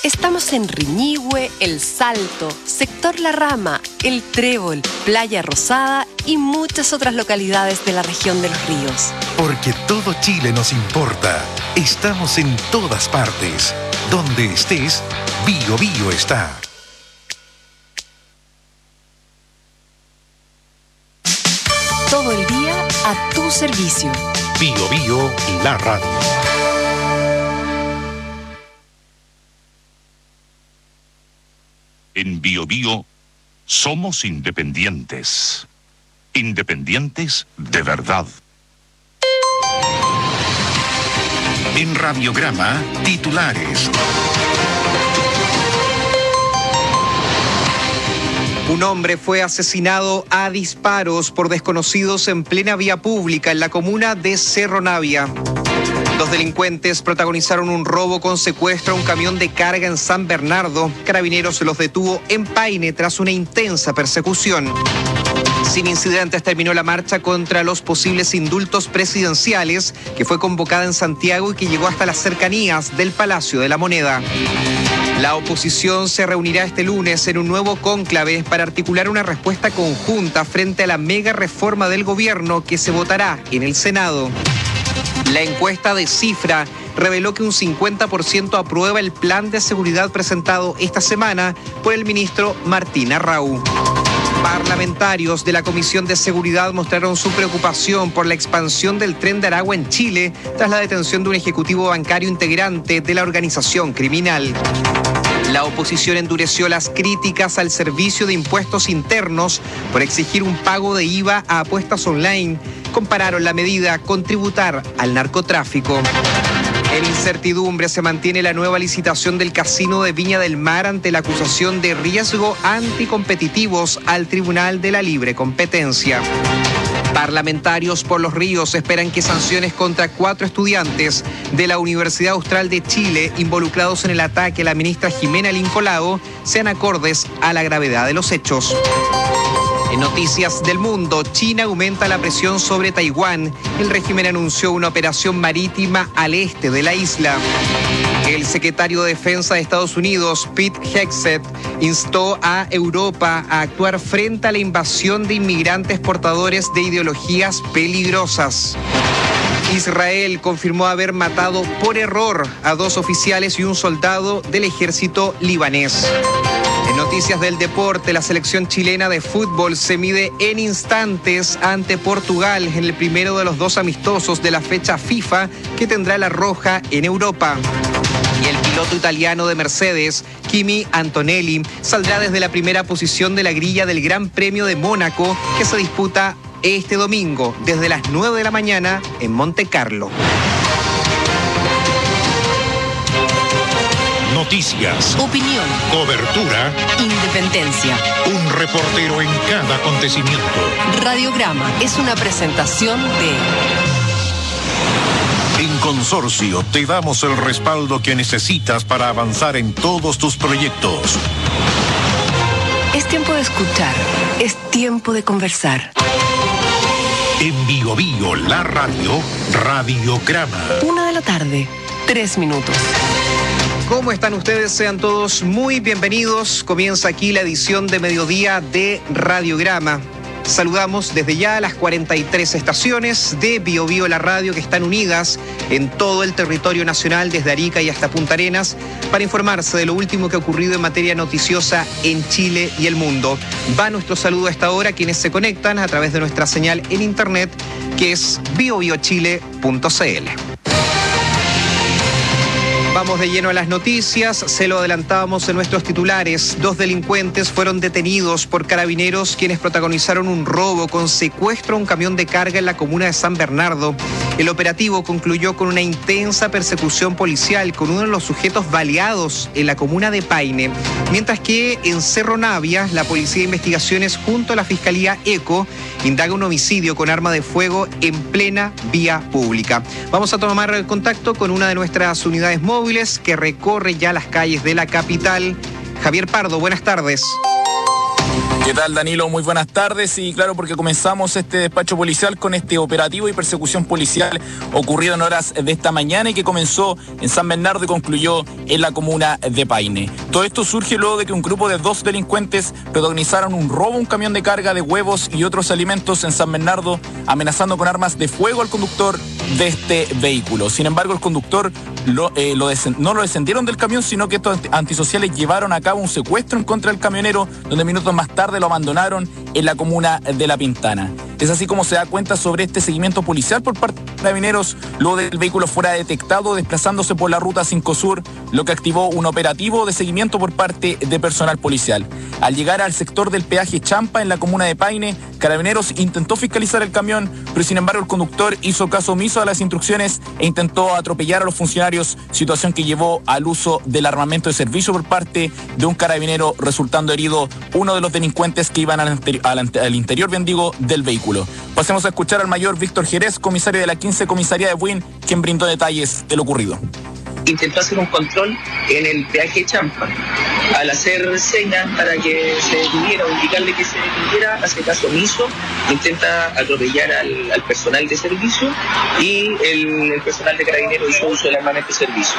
Estamos en Riñihue, El Salto, Sector La Rama, El Trébol, Playa Rosada y muchas otras localidades de la región de Los Ríos. Porque todo Chile nos importa. Estamos en todas partes. Donde estés, Bío Bío está. Todo el día a tu servicio. Bío Bío, la radio. En Bío Bío somos independientes. Independientes de verdad. En Radiograma, titulares. Un hombre fue asesinado a disparos por desconocidos en plena vía pública en la comuna de Cerro Navia. Los delincuentes protagonizaron un robo con secuestro a un camión de carga en San Bernardo. Carabineros los detuvo en Paine tras una intensa persecución. Sin incidentes terminó la marcha contra los posibles indultos presidenciales que fue convocada en Santiago y que llegó hasta las cercanías del Palacio de la Moneda. La oposición se reunirá este lunes en un nuevo cónclave para articular una respuesta conjunta frente a la mega reforma del gobierno que se votará en el Senado. La encuesta de Cifra reveló que un 50% aprueba el plan de seguridad presentado esta semana por el ministro Martín Arrau. Parlamentarios de la Comisión de Seguridad mostraron su preocupación por la expansión del Tren de Aragua en Chile tras la detención de un ejecutivo bancario integrante de la organización criminal. La oposición endureció las críticas al Servicio de Impuestos Internos por exigir un pago de IVA a apuestas online. Compararon la medida con tributar al narcotráfico. En incertidumbre se mantiene la nueva licitación del Casino de Viña del Mar ante la acusación de riesgo anticompetitivos al Tribunal de la Libre Competencia. Parlamentarios por Los Ríos esperan que sanciones contra 4 estudiantes de la Universidad Austral de Chile involucrados en el ataque a la ministra Jimena Lincolao sean acordes a la gravedad de los hechos. En noticias del mundo, China aumenta la presión sobre Taiwán. El régimen anunció una operación marítima al este de la isla. El secretario de Defensa de Estados Unidos, Pete Hegseth, instó a Europa a actuar frente a la invasión de inmigrantes portadores de ideologías peligrosas. Israel confirmó haber matado por error a 2 oficiales y un soldado del ejército libanés. En noticias del deporte, la selección chilena de fútbol se mide en instantes ante Portugal en el primero de los 2 amistosos de la fecha FIFA que tendrá la roja en Europa. Y el piloto italiano de Mercedes, Kimi Antonelli, saldrá desde la primera posición de la grilla del Gran Premio de Mónaco que se disputa este domingo desde las 9 de la mañana en Monte Carlo. Noticias, Opinión, cobertura, independencia. un reportero en cada acontecimiento. Radiograma es una presentación de... En Consorcio te damos el respaldo que necesitas para avanzar en todos tus proyectos. Es tiempo de escuchar, es tiempo de conversar. En Bío Bío, la radio, Radiograma. 1 de la tarde, 3 minutos. ¿Cómo están ustedes? Sean todos muy bienvenidos. Comienza aquí la edición de mediodía de Radiograma. Saludamos desde ya a las 43 estaciones de Bío Bío la radio que están unidas en todo el territorio nacional, desde Arica y hasta Punta Arenas, para informarse de lo último que ha ocurrido en materia noticiosa en Chile y el mundo. Va nuestro saludo a esta hora a quienes se conectan a través de nuestra señal en internet, que es biobiochile.cl. Vamos de lleno a las noticias. Se lo adelantábamos en nuestros titulares. 2 delincuentes fueron detenidos por carabineros quienes protagonizaron un robo con secuestro a un camión de carga en la comuna de San Bernardo. El operativo concluyó con una intensa persecución policial con uno de los sujetos baleados en la comuna de Paine. Mientras que en Cerro Navia, la Policía de Investigaciones junto a la Fiscalía ECO indaga un homicidio con arma de fuego en plena vía pública. Vamos a tomar contacto con una de nuestras unidades móviles que recorre ya las calles de la capital. Javier Pardo, buenas tardes. ¿Qué tal, Danilo? Muy buenas tardes. Y claro, porque comenzamos este despacho policial con este operativo y persecución policial ocurrido en horas de esta mañana y que comenzó en San Bernardo y concluyó en la comuna de Paine. Todo esto surge luego de que un grupo de 2 delincuentes protagonizaron un robo a un camión de carga de huevos y otros alimentos en San Bernardo, amenazando con armas de fuego al conductor de este vehículo. Sin embargo, el conductor no lo descendieron del camión, sino que estos antisociales llevaron a cabo un secuestro en contra del camionero, donde minutos más tarde lo abandonaron en la comuna de La Pintana. Es así como se da cuenta sobre este seguimiento policial por parte de Carabineros, luego del vehículo fuera detectado desplazándose por la ruta 5 Sur, lo que activó un operativo de seguimiento por parte de personal policial. Al llegar al sector del peaje Champa en la comuna de Paine, Carabineros intentó fiscalizar el camión, pero sin embargo el conductor hizo caso omiso a las instrucciones e intentó atropellar a los funcionarios, situación que llevó al uso del armamento de servicio por parte de un carabinero, resultando herido uno de los delincuentes que iban al interior, bien digo, del vehículo. Pasemos a escuchar al mayor Víctor Jerez, comisario de la 15 Comisaría de Buin, quien brindó detalles de lo ocurrido. Intentó hacer un control en el peaje Champa. Al hacer señas para que se detuviera o indicarle que se detuviera, hace caso omiso, intenta atropellar al personal de servicio y el personal de Carabineros hizo uso del armamento de servicio.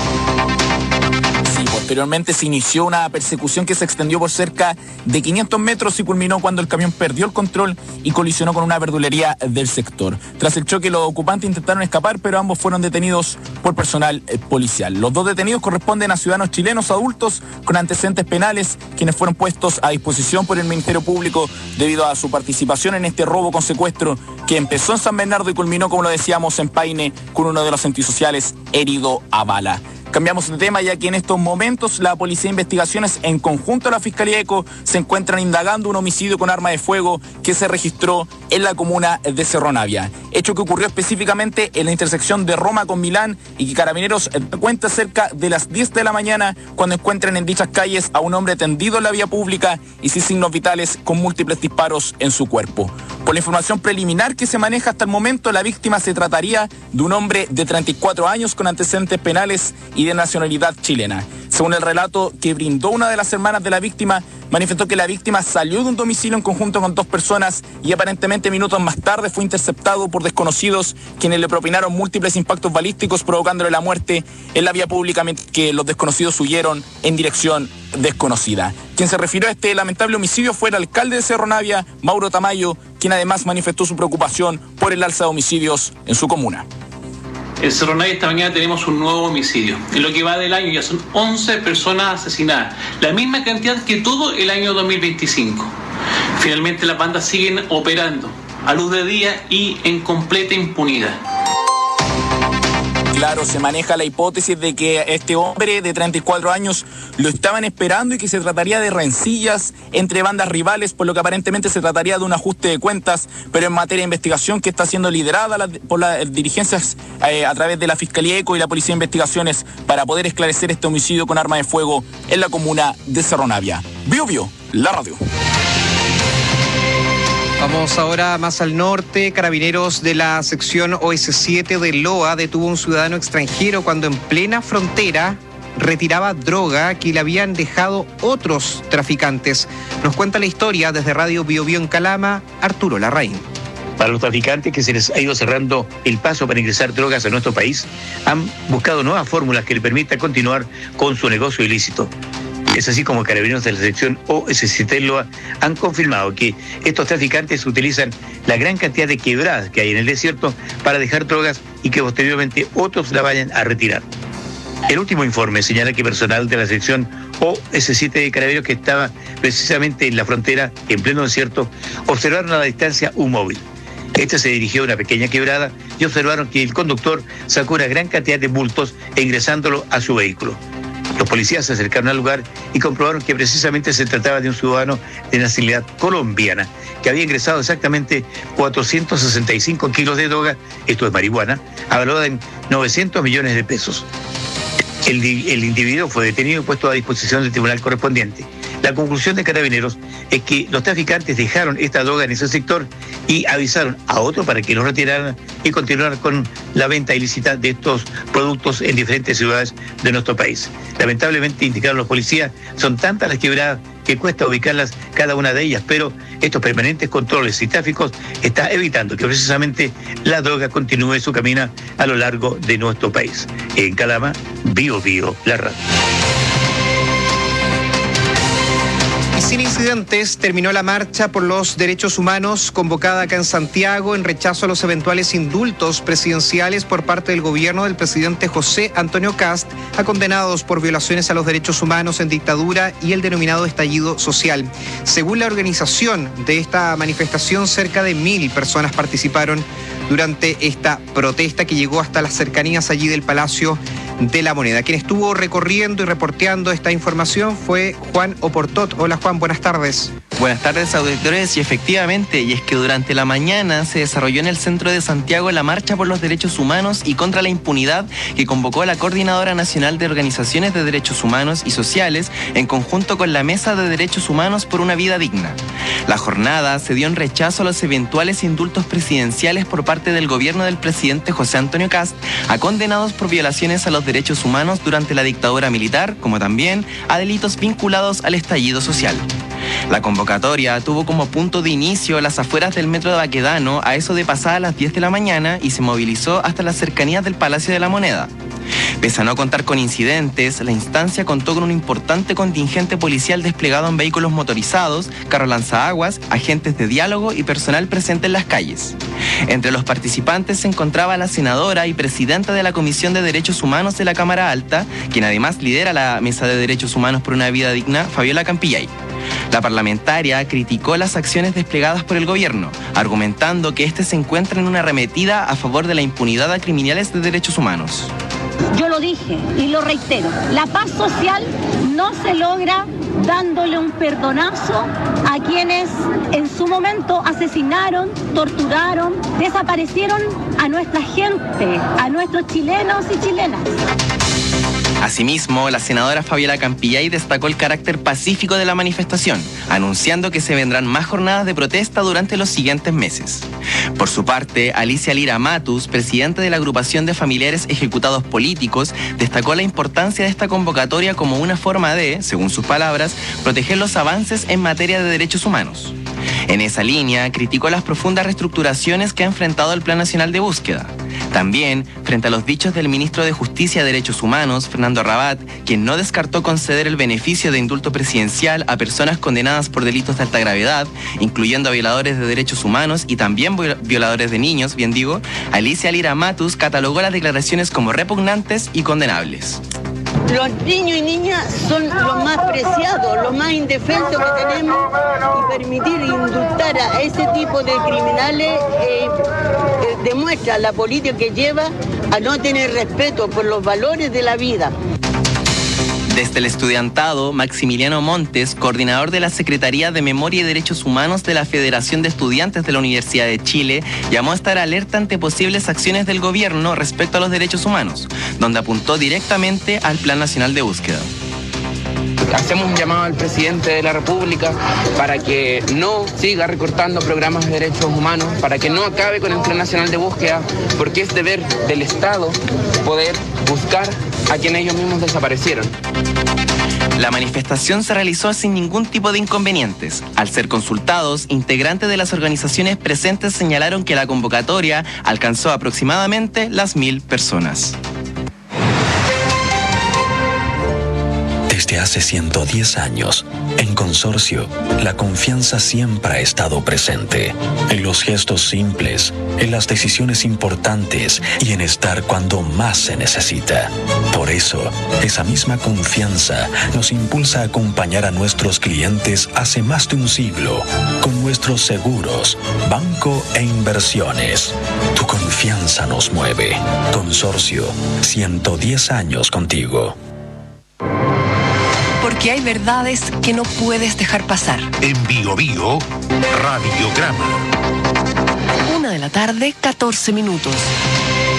Posteriormente se inició una persecución que se extendió por cerca de 500 metros y culminó cuando el camión perdió el control y colisionó con una verdulería del sector. Tras el choque, los ocupantes intentaron escapar, pero ambos fueron detenidos por personal policial. Los 2 detenidos corresponden a ciudadanos chilenos adultos con antecedentes penales, quienes fueron puestos a disposición por el Ministerio Público debido a su participación en este robo con secuestro que empezó en San Bernardo y culminó, como lo decíamos, en Paine, con uno de los antisociales herido a bala. Cambiamos de tema, ya que en estos momentos la Policía de Investigaciones, en conjunto a la Fiscalía ECO, se encuentran indagando un homicidio con arma de fuego que se registró en la comuna de Cerro Navia. Hecho que ocurrió específicamente en la intersección de Roma con Milán y que Carabineros da cuenta cerca de las 10 de la mañana cuando encuentran en dichas calles a un hombre tendido en la vía pública y sin signos vitales, con múltiples disparos en su cuerpo. Por la información preliminar que se maneja hasta el momento, la víctima se trataría de un hombre de 34 años con antecedentes penales y de nacionalidad chilena. Según el relato que brindó una de las hermanas de la víctima, manifestó que la víctima salió de un domicilio en conjunto con 2 personas y aparentemente minutos más tarde fue interceptado por desconocidos, quienes le propinaron múltiples impactos balísticos provocándole la muerte en la vía pública, que los desconocidos huyeron en dirección desconocida. Quien se refirió a este lamentable homicidio fue el alcalde de Cerro Navia, Mauro Tamayo, quien además manifestó su preocupación por el alza de homicidios en su comuna. En Cerro Navia esta mañana tenemos un nuevo homicidio. En lo que va del año ya son 11 personas asesinadas, la misma cantidad que todo el año 2025. Finalmente las bandas siguen operando a luz de día y en completa impunidad. Claro, se maneja la hipótesis de que este hombre de 34 años lo estaban esperando y que se trataría de rencillas entre bandas rivales, por lo que aparentemente se trataría de un ajuste de cuentas, pero en materia de investigación que está siendo liderada por las dirigencias a través de la Fiscalía ECO y la Policía de Investigaciones para poder esclarecer este homicidio con arma de fuego en la comuna de Cerro Navia. Bio, la radio. Vamos ahora más al norte. Carabineros de la sección OS7 de Loa detuvo a un ciudadano extranjero cuando en plena frontera retiraba droga que le habían dejado otros traficantes. Nos cuenta la historia desde Radio Bio en Calama, Arturo Larraín. Para los traficantes que se les ha ido cerrando el paso para ingresar drogas a nuestro país, han buscado nuevas fórmulas que le permitan continuar con su negocio ilícito. Es así como Carabineros de la sección OS7 Loa han confirmado que estos traficantes utilizan la gran cantidad de quebradas que hay en el desierto para dejar drogas y que posteriormente otros la vayan a retirar. El último informe señala que personal de la sección OS7 de Carabineros, que estaba precisamente en la frontera, en pleno desierto, observaron a la distancia un móvil. Este se dirigió a una pequeña quebrada y observaron que el conductor sacó una gran cantidad de bultos e ingresándolo a su vehículo. Los policías se acercaron al lugar y comprobaron que precisamente se trataba de un ciudadano de nacionalidad colombiana que había ingresado exactamente 465 kilos de droga, esto es marihuana, valorada en 900 millones de pesos. El individuo fue detenido y puesto a disposición del tribunal correspondiente. La conclusión de Carabineros es que los traficantes dejaron esta droga en ese sector y avisaron a otro para que lo retiraran y continuaran con la venta ilícita de estos productos en diferentes ciudades de nuestro país. Lamentablemente, indicaron los policías, son tantas las quebradas que cuesta ubicarlas cada una de ellas, pero estos permanentes controles y tráficos está evitando que precisamente la droga continúe su camino a lo largo de nuestro país. En Calama, Bio Bio, la radio. Sin incidentes, terminó la marcha por los derechos humanos convocada acá en Santiago en rechazo a los eventuales indultos presidenciales por parte del gobierno del presidente José Antonio Kast a condenados por violaciones a los derechos humanos en dictadura y el denominado estallido social. Según la organización de esta manifestación, cerca de 1.000 personas participaron durante esta protesta que llegó hasta las cercanías allí del Palacio de la Moneda. Quien estuvo recorriendo y reporteando esta información fue Juan Oportot. Hola Juan, buenas tardes. Buenas tardes, auditores, y efectivamente, y es que durante la mañana se desarrolló en el centro de Santiago la marcha por los derechos humanos y contra la impunidad que convocó la Coordinadora Nacional de Organizaciones de Derechos Humanos y Sociales en conjunto con la Mesa de Derechos Humanos por una Vida Digna. La jornada se dio en rechazo a los eventuales indultos presidenciales por parte del gobierno del presidente José Antonio Kast a condenados por violaciones a los derechos humanos durante la dictadura militar, como también a delitos vinculados al estallido social. La convocatoria tuvo como punto de inicio las afueras del metro de Baquedano a eso de pasadas las 10 de la mañana y se movilizó hasta las cercanías del Palacio de la Moneda. Pese a no contar con incidentes, la instancia contó con un importante contingente policial desplegado en vehículos motorizados, carros lanzaguas, agentes de diálogo y personal presente en las calles. Entre los participantes se encontraba la senadora y presidenta de la Comisión de Derechos Humanos de la Cámara Alta, quien además lidera la Mesa de Derechos Humanos por una Vida Digna, Fabiola Campillay. La parlamentaria criticó las acciones desplegadas por el gobierno, argumentando que este se encuentra en una arremetida a favor de la impunidad a criminales de derechos humanos. Yo lo dije y lo reitero, la paz social no se logra dándole un perdonazo a quienes en su momento asesinaron, torturaron, desaparecieron a nuestra gente, a nuestros chilenos y chilenas. Asimismo, la senadora Fabiola Campillay destacó el carácter pacífico de la manifestación, anunciando que se vendrán más jornadas de protesta durante los siguientes meses. Por su parte, Alicia Lira Matus, presidenta de la agrupación de familiares ejecutados políticos, destacó la importancia de esta convocatoria como una forma de, según sus palabras, proteger los avances en materia de derechos humanos. En esa línea, criticó las profundas reestructuraciones que ha enfrentado el Plan Nacional de Búsqueda. También, frente a los dichos del ministro de Justicia y Derechos Humanos, Fernando Rabat, quien no descartó conceder el beneficio de indulto presidencial a personas condenadas por delitos de alta gravedad, incluyendo a violadores de derechos humanos y también violadores de niños, bien digo, Alicia Lira Matus catalogó las declaraciones como repugnantes y condenables. Los niños y niñas son los más preciados, los más indefensos que tenemos, y permitir indultar a ese tipo de criminales demuestra la política que lleva a no tener respeto por los valores de la vida. Desde el estudiantado, Maximiliano Montes, coordinador de la Secretaría de Memoria y Derechos Humanos de la Federación de Estudiantes de la Universidad de Chile, llamó a estar alerta ante posibles acciones del gobierno respecto a los derechos humanos, donde apuntó directamente al Plan Nacional de Búsqueda. Hacemos un llamado al presidente de la República para que no siga recortando programas de derechos humanos, para que no acabe con el Plan Nacional de Búsqueda, porque es deber del Estado poder buscar a quienes ellos mismos desaparecieron. La manifestación se realizó sin ningún tipo de inconvenientes. Al ser consultados, integrantes de las organizaciones presentes señalaron que la convocatoria alcanzó aproximadamente las 1.000 personas. Desde hace 110 años, en Consorcio, la confianza siempre ha estado presente. En los gestos simples, en las decisiones importantes y en estar cuando más se necesita. Por eso, esa misma confianza nos impulsa a acompañar a nuestros clientes hace más de un siglo con nuestros seguros, banco e inversiones. Tu confianza nos mueve. Consorcio, 110 años contigo. Porque hay verdades que no puedes dejar pasar. En Bio Bio, Radiograma. 1 de la tarde, 14 minutos.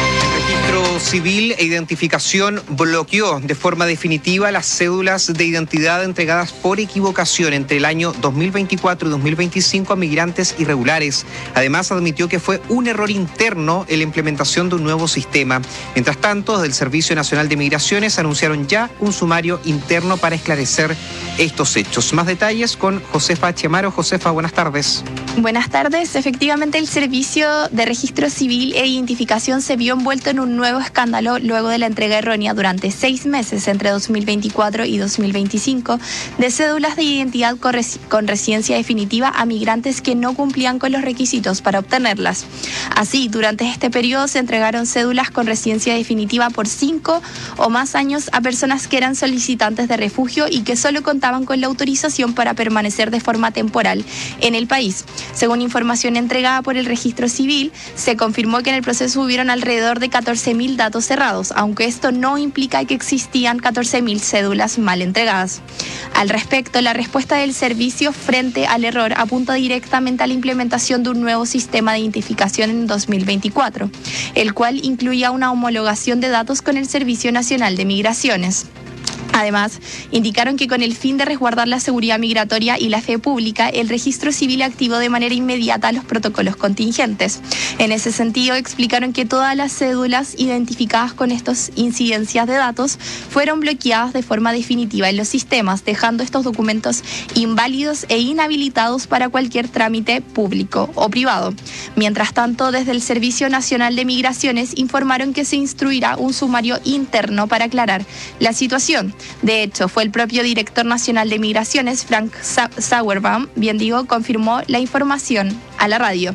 Registro Civil e Identificación bloqueó de forma definitiva las cédulas de identidad entregadas por equivocación entre el año 2024 y 2025 a migrantes irregulares. Además, admitió que fue un error interno en la implementación de un nuevo sistema. Mientras tanto, desde el Servicio Nacional de Migraciones anunciaron ya un sumario interno para esclarecer estos hechos. Más detalles con Josefa Chiamaro. Josefa, buenas tardes. Buenas tardes. Efectivamente, el Servicio de Registro Civil e Identificación se vio envuelto en un nuevo escándalo luego de la entrega errónea durante 6 meses entre 2024 y 2025 de cédulas de identidad con residencia definitiva a migrantes que no cumplían con los requisitos para obtenerlas. Así, durante este periodo se entregaron cédulas con residencia definitiva por 5 o más años a personas que eran solicitantes de refugio y que solo contaban con la autorización para permanecer de forma temporal en el país. Según información entregada por el Registro Civil, se confirmó que en el proceso hubieron alrededor de 14.000 datos cerrados, aunque esto no implica que existían 14.000 cédulas mal entregadas. Al respecto, la respuesta del servicio frente al error apunta directamente a la implementación de un nuevo sistema de identificación en 2024, el cual incluía una homologación de datos con el Servicio Nacional de Migraciones. Además, indicaron que con el fin de resguardar la seguridad migratoria y la fe pública, el Registro Civil activó de manera inmediata los protocolos contingentes. En ese sentido, explicaron que todas las cédulas identificadas con estas incidencias de datos fueron bloqueadas de forma definitiva en los sistemas, dejando estos documentos inválidos e inhabilitados para cualquier trámite público o privado. Mientras tanto, desde el Servicio Nacional de Migraciones informaron que se instruirá un sumario interno para aclarar la situación. De hecho, fue el propio director nacional de Migraciones, Frank Sauerbaum, confirmó la información a la radio.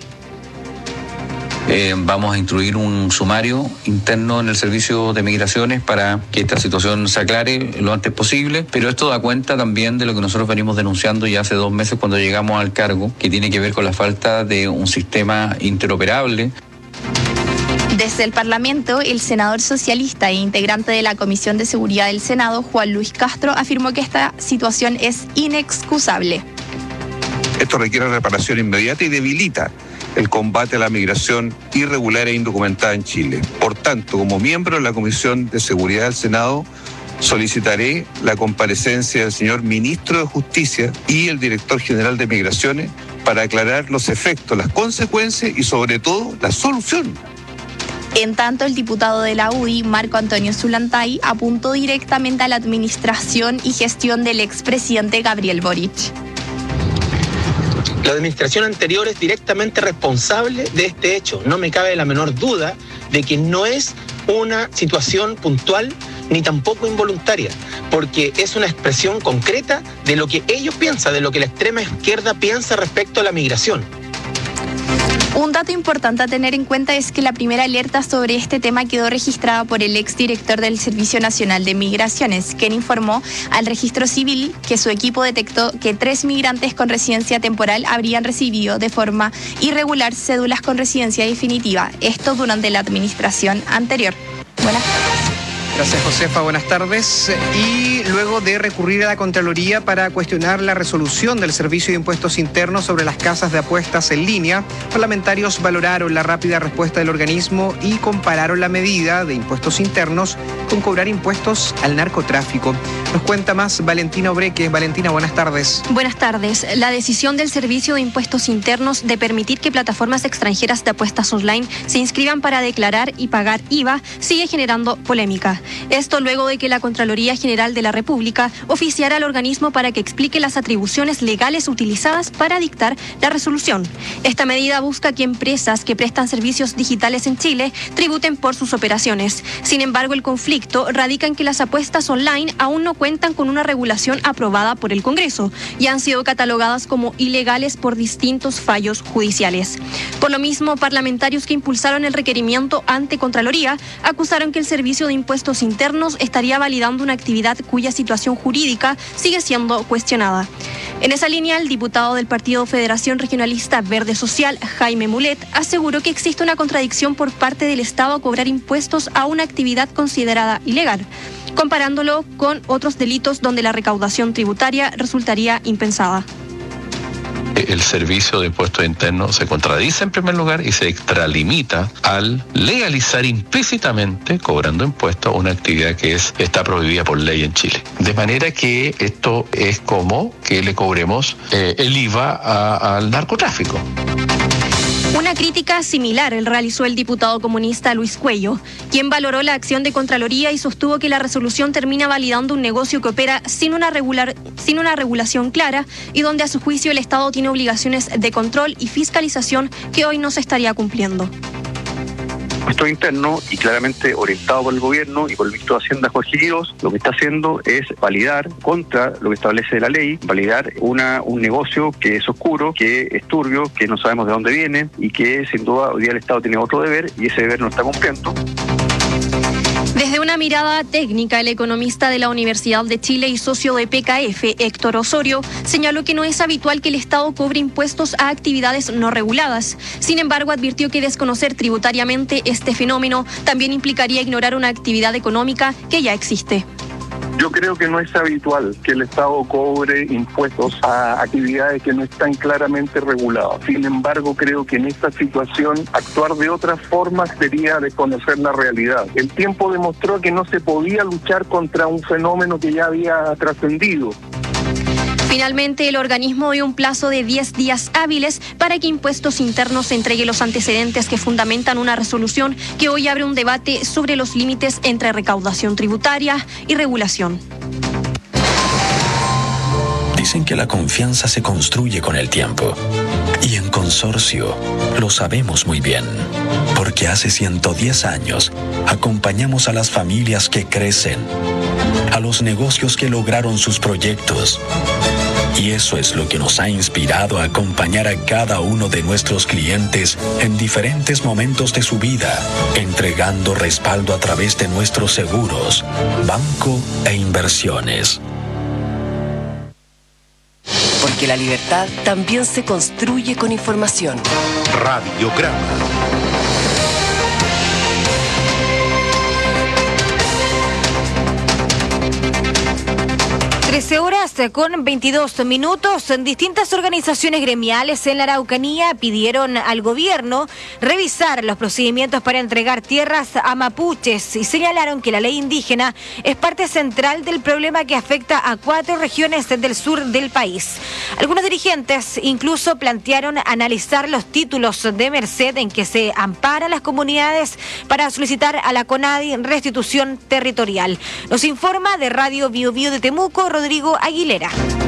Vamos a instruir un sumario interno en el Servicio de Migraciones para que esta situación se aclare lo antes posible, pero esto da cuenta también de lo que nosotros venimos denunciando ya hace 2 meses cuando llegamos al cargo, que tiene que ver con la falta de un sistema interoperable. Desde el Parlamento, el senador socialista e integrante de la Comisión de Seguridad del Senado, Juan Luis Castro, afirmó que esta situación es inexcusable. Esto requiere reparación inmediata y debilita el combate a la migración irregular e indocumentada en Chile. Por tanto, como miembro de la Comisión de Seguridad del Senado, solicitaré la comparecencia del señor Ministro de Justicia y el Director General de Migraciones para aclarar los efectos, las consecuencias y sobre todo la solución. En tanto, el diputado de la UDI, Marco Antonio Zulantay, apuntó directamente a la administración y gestión del expresidente Gabriel Boric. La administración anterior es directamente responsable de este hecho. No me cabe la menor duda de que no es una situación puntual ni tampoco involuntaria, porque es una expresión concreta de lo que ellos piensan, de lo que la extrema izquierda piensa respecto a la migración. Un dato importante a tener en cuenta es que la primera alerta sobre este tema quedó registrada por el exdirector del Servicio Nacional de Migraciones, quien informó al Registro Civil que su equipo detectó que 3 migrantes con residencia temporal habrían recibido de forma irregular cédulas con residencia definitiva, esto durante la administración anterior. Buenas tardes. Gracias, Josefa. Buenas tardes. Y luego de recurrir a la Contraloría para cuestionar la resolución del Servicio de Impuestos Internos sobre las casas de apuestas en línea, parlamentarios valoraron la rápida respuesta del organismo y compararon la medida de impuestos internos con cobrar impuestos al narcotráfico. Nos cuenta más Valentina Obreque. Valentina, buenas tardes. Buenas tardes. La decisión del Servicio de Impuestos Internos de permitir que plataformas extranjeras de apuestas online se inscriban para declarar y pagar IVA sigue generando polémica. Esto luego de que la Contraloría General de la República oficiara al organismo para que explique las atribuciones legales utilizadas para dictar la resolución. Esta medida busca que empresas que prestan servicios digitales en Chile tributen por sus operaciones. Sin embargo, el conflicto radica en que las apuestas online aún no cuentan con una regulación aprobada por el Congreso y han sido catalogadas como ilegales por distintos fallos judiciales. Por lo mismo, parlamentarios que impulsaron el requerimiento ante Contraloría acusaron que el Servicio de Impuestos Internos estaría validando una actividad cuya situación jurídica sigue siendo cuestionada. En esa línea, el diputado del Partido Federación Regionalista Verde Social, Jaime Mulet, aseguró que existe una contradicción por parte del Estado a cobrar impuestos a una actividad considerada ilegal, comparándolo con otros delitos donde la recaudación tributaria resultaría impensada. el servicio de impuestos internos se contradice en primer lugar y se extralimita al legalizar implícitamente, cobrando impuestos, una actividad que está prohibida por ley en Chile. De manera que esto es como que le cobremos el IVA al narcotráfico. Una crítica similar realizó el diputado comunista Luis Cuello, quien valoró la acción de Contraloría y sostuvo que la resolución termina validando un negocio que opera sin una regulación clara y donde a su juicio el Estado tiene obligaciones de control y fiscalización que hoy no se estaría cumpliendo. Impuesto interno y claramente orientado por el gobierno y por el ministro de Hacienda Jorge Guíos, lo que está haciendo es validar contra lo que establece la ley, validar un negocio que es oscuro, que es turbio, que no sabemos de dónde viene y que sin duda hoy día el Estado tiene otro deber y ese deber no está cumpliendo. Desde una mirada técnica, el economista de la Universidad de Chile y socio de PKF, Héctor Osorio, señaló que no es habitual que el Estado cobre impuestos a actividades no reguladas. Sin embargo, advirtió que desconocer tributariamente este fenómeno también implicaría ignorar una actividad económica que ya existe. Yo creo que no es habitual que el Estado cobre impuestos a actividades que no están claramente reguladas. Sin embargo, creo que en esta situación actuar de otra forma sería desconocer la realidad. El tiempo demostró que no se podía luchar contra un fenómeno que ya había trascendido. Finalmente, el organismo dio un plazo de 10 días hábiles para que Impuestos Internos entregue los antecedentes que fundamentan una resolución que hoy abre un debate sobre los límites entre recaudación tributaria y regulación. Dicen que la confianza se construye con el tiempo. Y en Consorcio lo sabemos muy bien, porque hace 110 años acompañamos a las familias que crecen, a los negocios que lograron sus proyectos. Y eso es lo que nos ha inspirado a acompañar a cada uno de nuestros clientes en diferentes momentos de su vida, entregando respaldo a través de nuestros seguros, banco e inversiones. Porque la libertad también se construye con información. Radiograma. 13 horas con 22 minutos. Distintas organizaciones gremiales en la Araucanía pidieron al gobierno revisar los procedimientos para entregar tierras a mapuches y señalaron que la ley indígena es parte central del problema que afecta a 4 regiones del sur del país. Algunos dirigentes incluso plantearon analizar los títulos de merced en que se amparan las comunidades para solicitar a la CONADI restitución territorial. Nos informa de Radio Bio Bio de Temuco, Rodrigo Aguilera.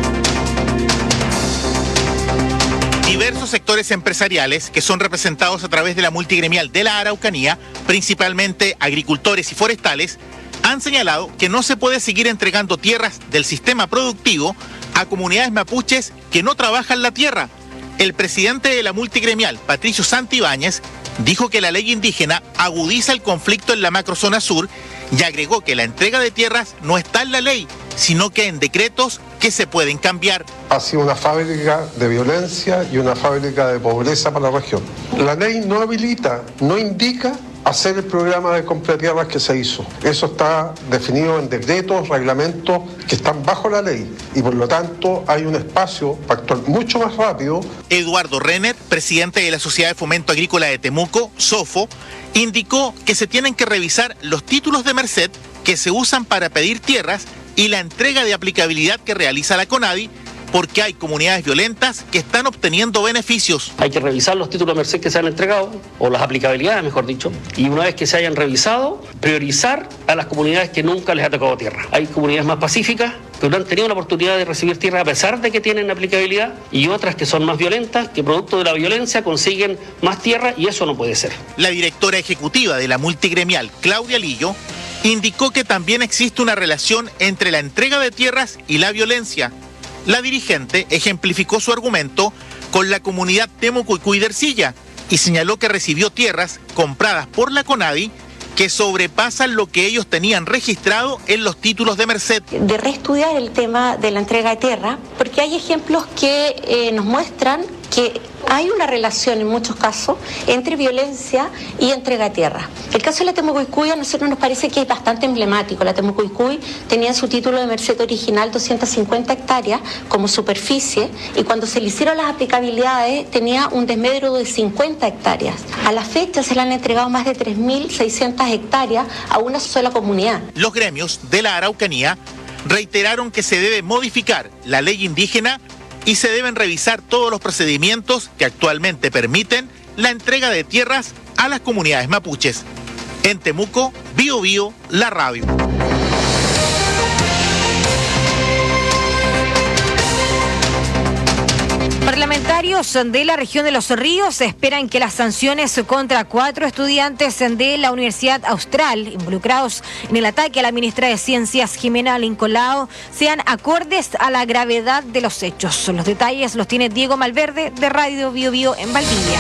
Diversos sectores empresariales que son representados a través de la multigremial de la Araucanía, principalmente agricultores y forestales, han señalado que no se puede seguir entregando tierras del sistema productivo a comunidades mapuches que no trabajan la tierra. El presidente de la multigremial, Patricio Santibáñez, dijo que la ley indígena agudiza el conflicto en la macrozona sur y agregó que la entrega de tierras no está en la ley, sino que en decretos que se pueden cambiar. Ha sido una fábrica de violencia y una fábrica de pobreza para la región. La ley no habilita, no indica hacer el programa de compra de tierras que se hizo. Eso está definido en decretos, reglamentos que están bajo la ley y por lo tanto hay un espacio para actuar mucho más rápido. Eduardo Renner, presidente de la Sociedad de Fomento Agrícola de Temuco, SOFO, indicó que se tienen que revisar los títulos de merced que se usan para pedir tierras y la entrega de aplicabilidad que realiza la CONADI, porque hay comunidades violentas que están obteniendo beneficios. Hay que revisar los títulos de merced que se han entregado, o las aplicabilidades, mejor dicho, y una vez que se hayan revisado, priorizar a las comunidades que nunca les ha tocado tierra. Hay comunidades más pacíficas que no han tenido la oportunidad de recibir tierra a pesar de que tienen aplicabilidad, y otras que son más violentas, que producto de la violencia consiguen más tierra, y eso no puede ser. La directora ejecutiva de la multigremial, Claudia Lillo, indicó que también existe una relación entre la entrega de tierras y la violencia. La dirigente ejemplificó su argumento con la comunidad Temuco y Cuidercilla y señaló que recibió tierras compradas por la CONADI que sobrepasan lo que ellos tenían registrado en los títulos de merced. De reestudiar el tema de la entrega de tierra, porque hay ejemplos que nos muestran que Hay una relación en muchos casos entre violencia y entrega de tierra. El caso de la Temucuicui a nosotros nos parece que es bastante emblemático. La Temucuicui tenía en su título de merced original 250 hectáreas como superficie y cuando se le hicieron las aplicabilidades tenía un desmedro de 50 hectáreas. A la fecha se le han entregado más de 3.600 hectáreas a una sola comunidad. Los gremios de la Araucanía reiteraron que se debe modificar la ley indígena y se deben revisar todos los procedimientos que actualmente permiten la entrega de tierras a las comunidades mapuches. En Temuco, Bío Bío, la radio. Parlamentarios de la región de Los Ríos esperan que las sanciones contra 4 estudiantes de la Universidad Austral involucrados en el ataque a la ministra de Ciencias, Jimena Lincolao, sean acordes a la gravedad de los hechos. Los detalles los tiene Diego Malverde de Radio Bío Bío en Valdivia.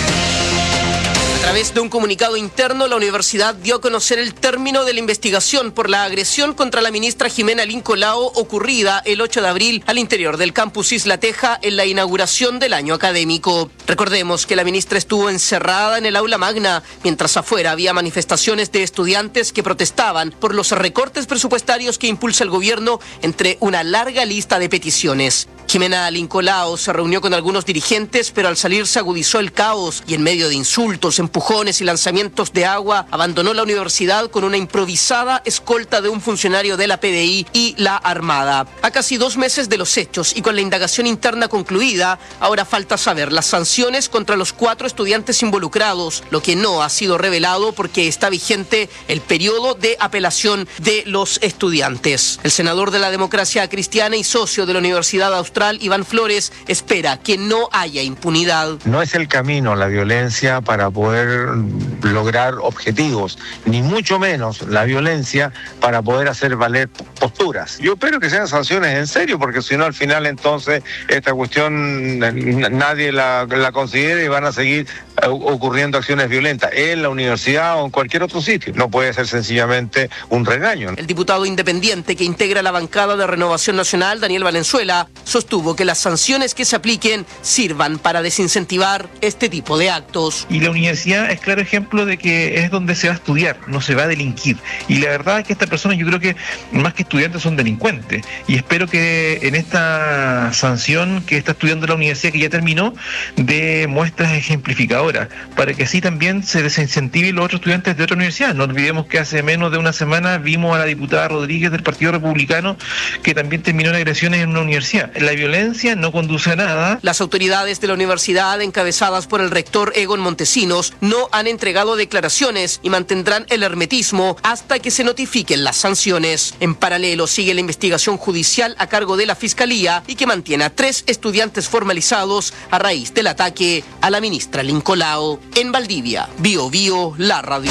A través de un comunicado interno, la universidad dio a conocer el término de la investigación por la agresión contra la ministra Jimena Lincolao ocurrida el 8 de abril al interior del campus Isla Teja en la inauguración del año académico. Recordemos que la ministra estuvo encerrada en el aula magna, mientras afuera había manifestaciones de estudiantes que protestaban por los recortes presupuestarios que impulsa el gobierno entre una larga lista de peticiones. Jimena Lincolao se reunió con algunos dirigentes, pero al salir se agudizó el caos y en medio de insultos, empujones y lanzamientos de agua, abandonó la universidad con una improvisada escolta de un funcionario de la PDI y la Armada. A casi 2 meses de los hechos y con la indagación interna concluida, ahora falta saber las sanciones contra los 4 estudiantes involucrados, lo que no ha sido revelado porque está vigente el periodo de apelación de los estudiantes. El senador de la Democracia Cristiana y socio de la Universidad Austral, Iván Flores, espera que no haya impunidad. No es el camino la violencia para poder lograr objetivos, ni mucho menos la violencia para poder hacer valer posturas. Yo espero que sean sanciones en serio, porque si no al final entonces esta cuestión nadie la considera y van a seguir ocurriendo acciones violentas en la universidad o en cualquier otro sitio. No puede ser sencillamente un regaño. El diputado independiente que integra la bancada de Renovación Nacional, Daniel Valenzuela, sostuvo que las sanciones que se apliquen sirvan para desincentivar este tipo de actos. Y la universidad es claro ejemplo de que es donde se va a estudiar, no se va a delinquir. Y la verdad es que estas personas, yo creo que más que estudiantes son delincuentes. Y espero que en esta sanción que está estudiando la universidad, que ya terminó, dé muestras ejemplificadoras, para que así también se desincentive los otros estudiantes de otra universidad. No olvidemos que hace menos de una semana vimos a la diputada Rodríguez del Partido Republicano, que también terminó en agresiones en una universidad. La violencia no conduce a nada. Las autoridades de la universidad, encabezadas por el rector Egon Montesinos, no han entregado declaraciones y mantendrán el hermetismo hasta que se notifiquen las sanciones. En paralelo sigue la investigación judicial a cargo de la Fiscalía y que mantiene a 3 estudiantes formalizados a raíz del ataque a la ministra Lincolao. En Valdivia, Bío Bío, la radio.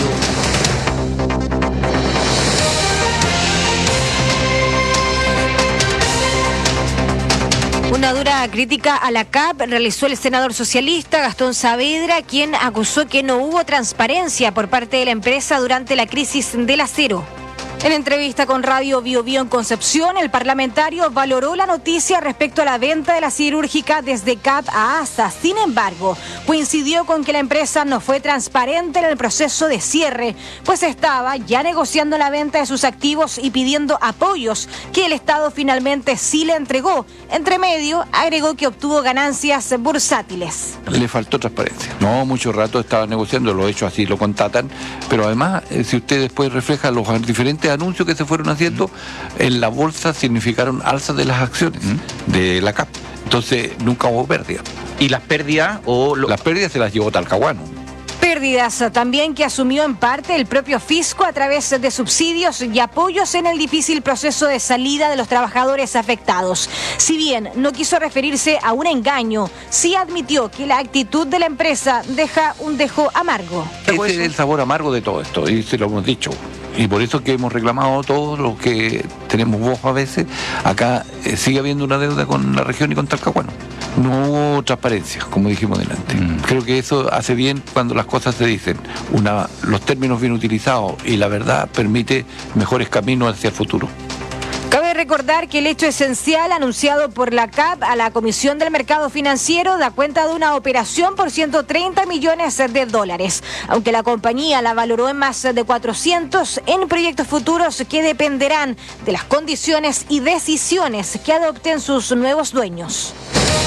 Una dura crítica a la CAP realizó el senador socialista Gastón Saavedra, quien acusó que no hubo transparencia por parte de la empresa durante la crisis del acero. En entrevista con Radio Bío Bío en Concepción, el parlamentario valoró la noticia respecto a la venta de la siderúrgica desde CAP a ASA. Sin embargo, coincidió con que la empresa no fue transparente en el proceso de cierre, pues estaba ya negociando la venta de sus activos y pidiendo apoyos que el Estado finalmente sí le entregó. Entre medio, agregó que obtuvo ganancias bursátiles. Le faltó transparencia. No, mucho rato estaba negociando, los hechos así lo contatan, pero además, si usted después refleja los diferentes anuncios que se fueron haciendo en la bolsa, significaron alzas de las acciones de la CAP. Entonces nunca hubo pérdida. ¿Y las pérdidas Las pérdidas se las llevó Talcahuano. Pérdidas también que asumió en parte el propio fisco a través de subsidios y apoyos en el difícil proceso de salida de los trabajadores afectados. Si bien no quiso referirse a un engaño, sí admitió que la actitud de la empresa deja un dejo amargo. Ese es el sabor amargo de todo esto, y se lo hemos dicho. Y por eso que hemos reclamado todos los que tenemos voz a veces. Acá sigue habiendo una deuda con la región y con Talcahuano. No hubo transparencia, como dijimos delante. Creo que eso hace bien cuando las cosas se dicen. Los términos bien utilizados y la verdad permite mejores caminos hacia el futuro. Cabe recordar que el hecho esencial anunciado por la CAP a la Comisión del Mercado Financiero da cuenta de una operación por 130 millones de dólares, aunque la compañía la valoró en más de 400 en proyectos futuros que dependerán de las condiciones y decisiones que adopten sus nuevos dueños.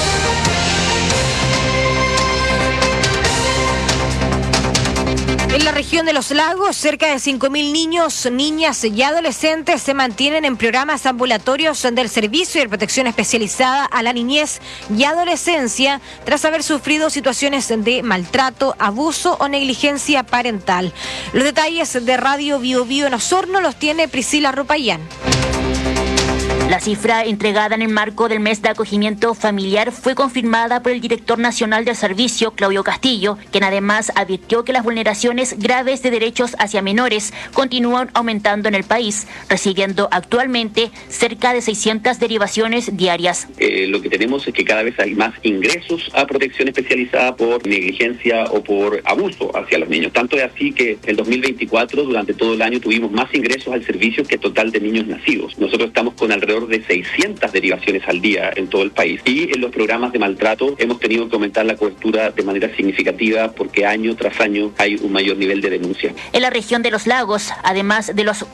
En la región de los lagos, cerca de 5.000 niños, niñas y adolescentes se mantienen en programas ambulatorios del Servicio de Protección Especializada a la Niñez y Adolescencia tras haber sufrido situaciones de maltrato, abuso o negligencia parental. Los detalles de Radio Bio Bio en Osorno los tiene Priscila Rupayán. La cifra entregada en el marco del mes de acogimiento familiar fue confirmada por el director nacional del servicio, Claudio Castillo, quien además advirtió que las vulneraciones graves de derechos hacia menores continúan aumentando en el país, recibiendo actualmente cerca de 600 derivaciones diarias. Lo que tenemos es que cada vez hay más ingresos a protección especializada por negligencia o por abuso hacia los niños. Tanto es así que el 2024, durante todo el año, tuvimos más ingresos al servicio que total de niños nacidos. Nosotros estamos con alrededor de 600 derivaciones al día en todo el país. Y en los programas de maltrato hemos tenido que aumentar la cobertura de manera significativa porque año tras año hay un mayor nivel de denuncia. En la región de los lagos, además de los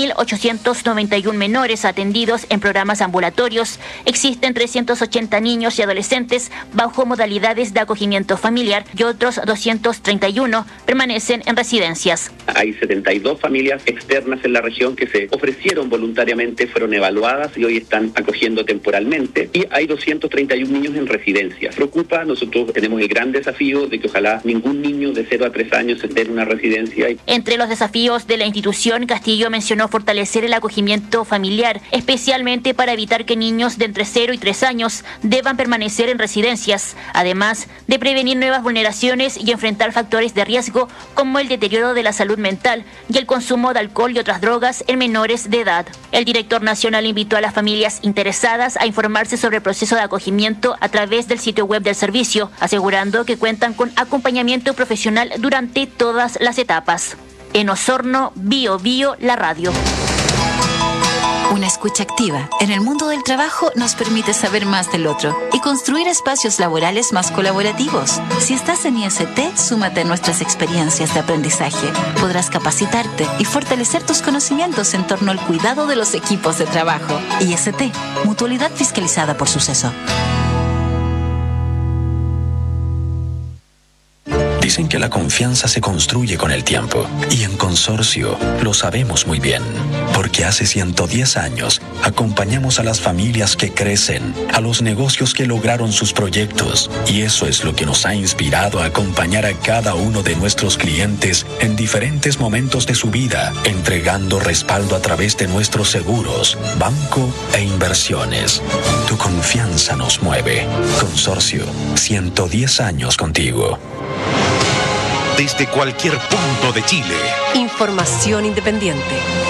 4.891 menores atendidos en programas ambulatorios, existen 380 niños y adolescentes bajo modalidades de acogimiento familiar y otros 231 permanecen en residencias. Hay 72 familias externas en la región que se ofrecieron voluntariamente, fueron evaluadas y hoy están acogiendo temporalmente, y hay 231 niños en residencia. Preocupa, nosotros tenemos el gran desafío de que ojalá ningún niño de 0 a 3 años esté en una residencia. Entre los desafíos de la institución, Castillo mencionó fortalecer el acogimiento familiar, especialmente para evitar que niños de entre 0 y 3 años deban permanecer en residencias, además de prevenir nuevas vulneraciones y enfrentar factores de riesgo como el deterioro de la salud mental y el consumo de alcohol y otras drogas en menores de edad. El director nacional invitó a las familias interesadas a informarse sobre el proceso de acogimiento a través del sitio web del servicio, asegurando que cuentan con acompañamiento profesional durante todas las etapas. En Osorno, Bio Bio, la radio. Una escucha activa en el mundo del trabajo nos permite saber más del otro y construir espacios laborales más colaborativos. Si estás en IST, súmate a nuestras experiencias de aprendizaje. Podrás capacitarte y fortalecer tus conocimientos en torno al cuidado de los equipos de trabajo. IST, Mutualidad Fiscalizada por Suceso. Dicen que la confianza se construye con el tiempo y en Consorcio lo sabemos muy bien, porque hace 110 años acompañamos a las familias que crecen, a los negocios que lograron sus proyectos, y eso es lo que nos ha inspirado a acompañar a cada uno de nuestros clientes en diferentes momentos de su vida, entregando respaldo a través de nuestros seguros, banco e inversiones. Tu confianza nos mueve. Consorcio, 110 años contigo. Desde cualquier punto de Chile. Información independiente.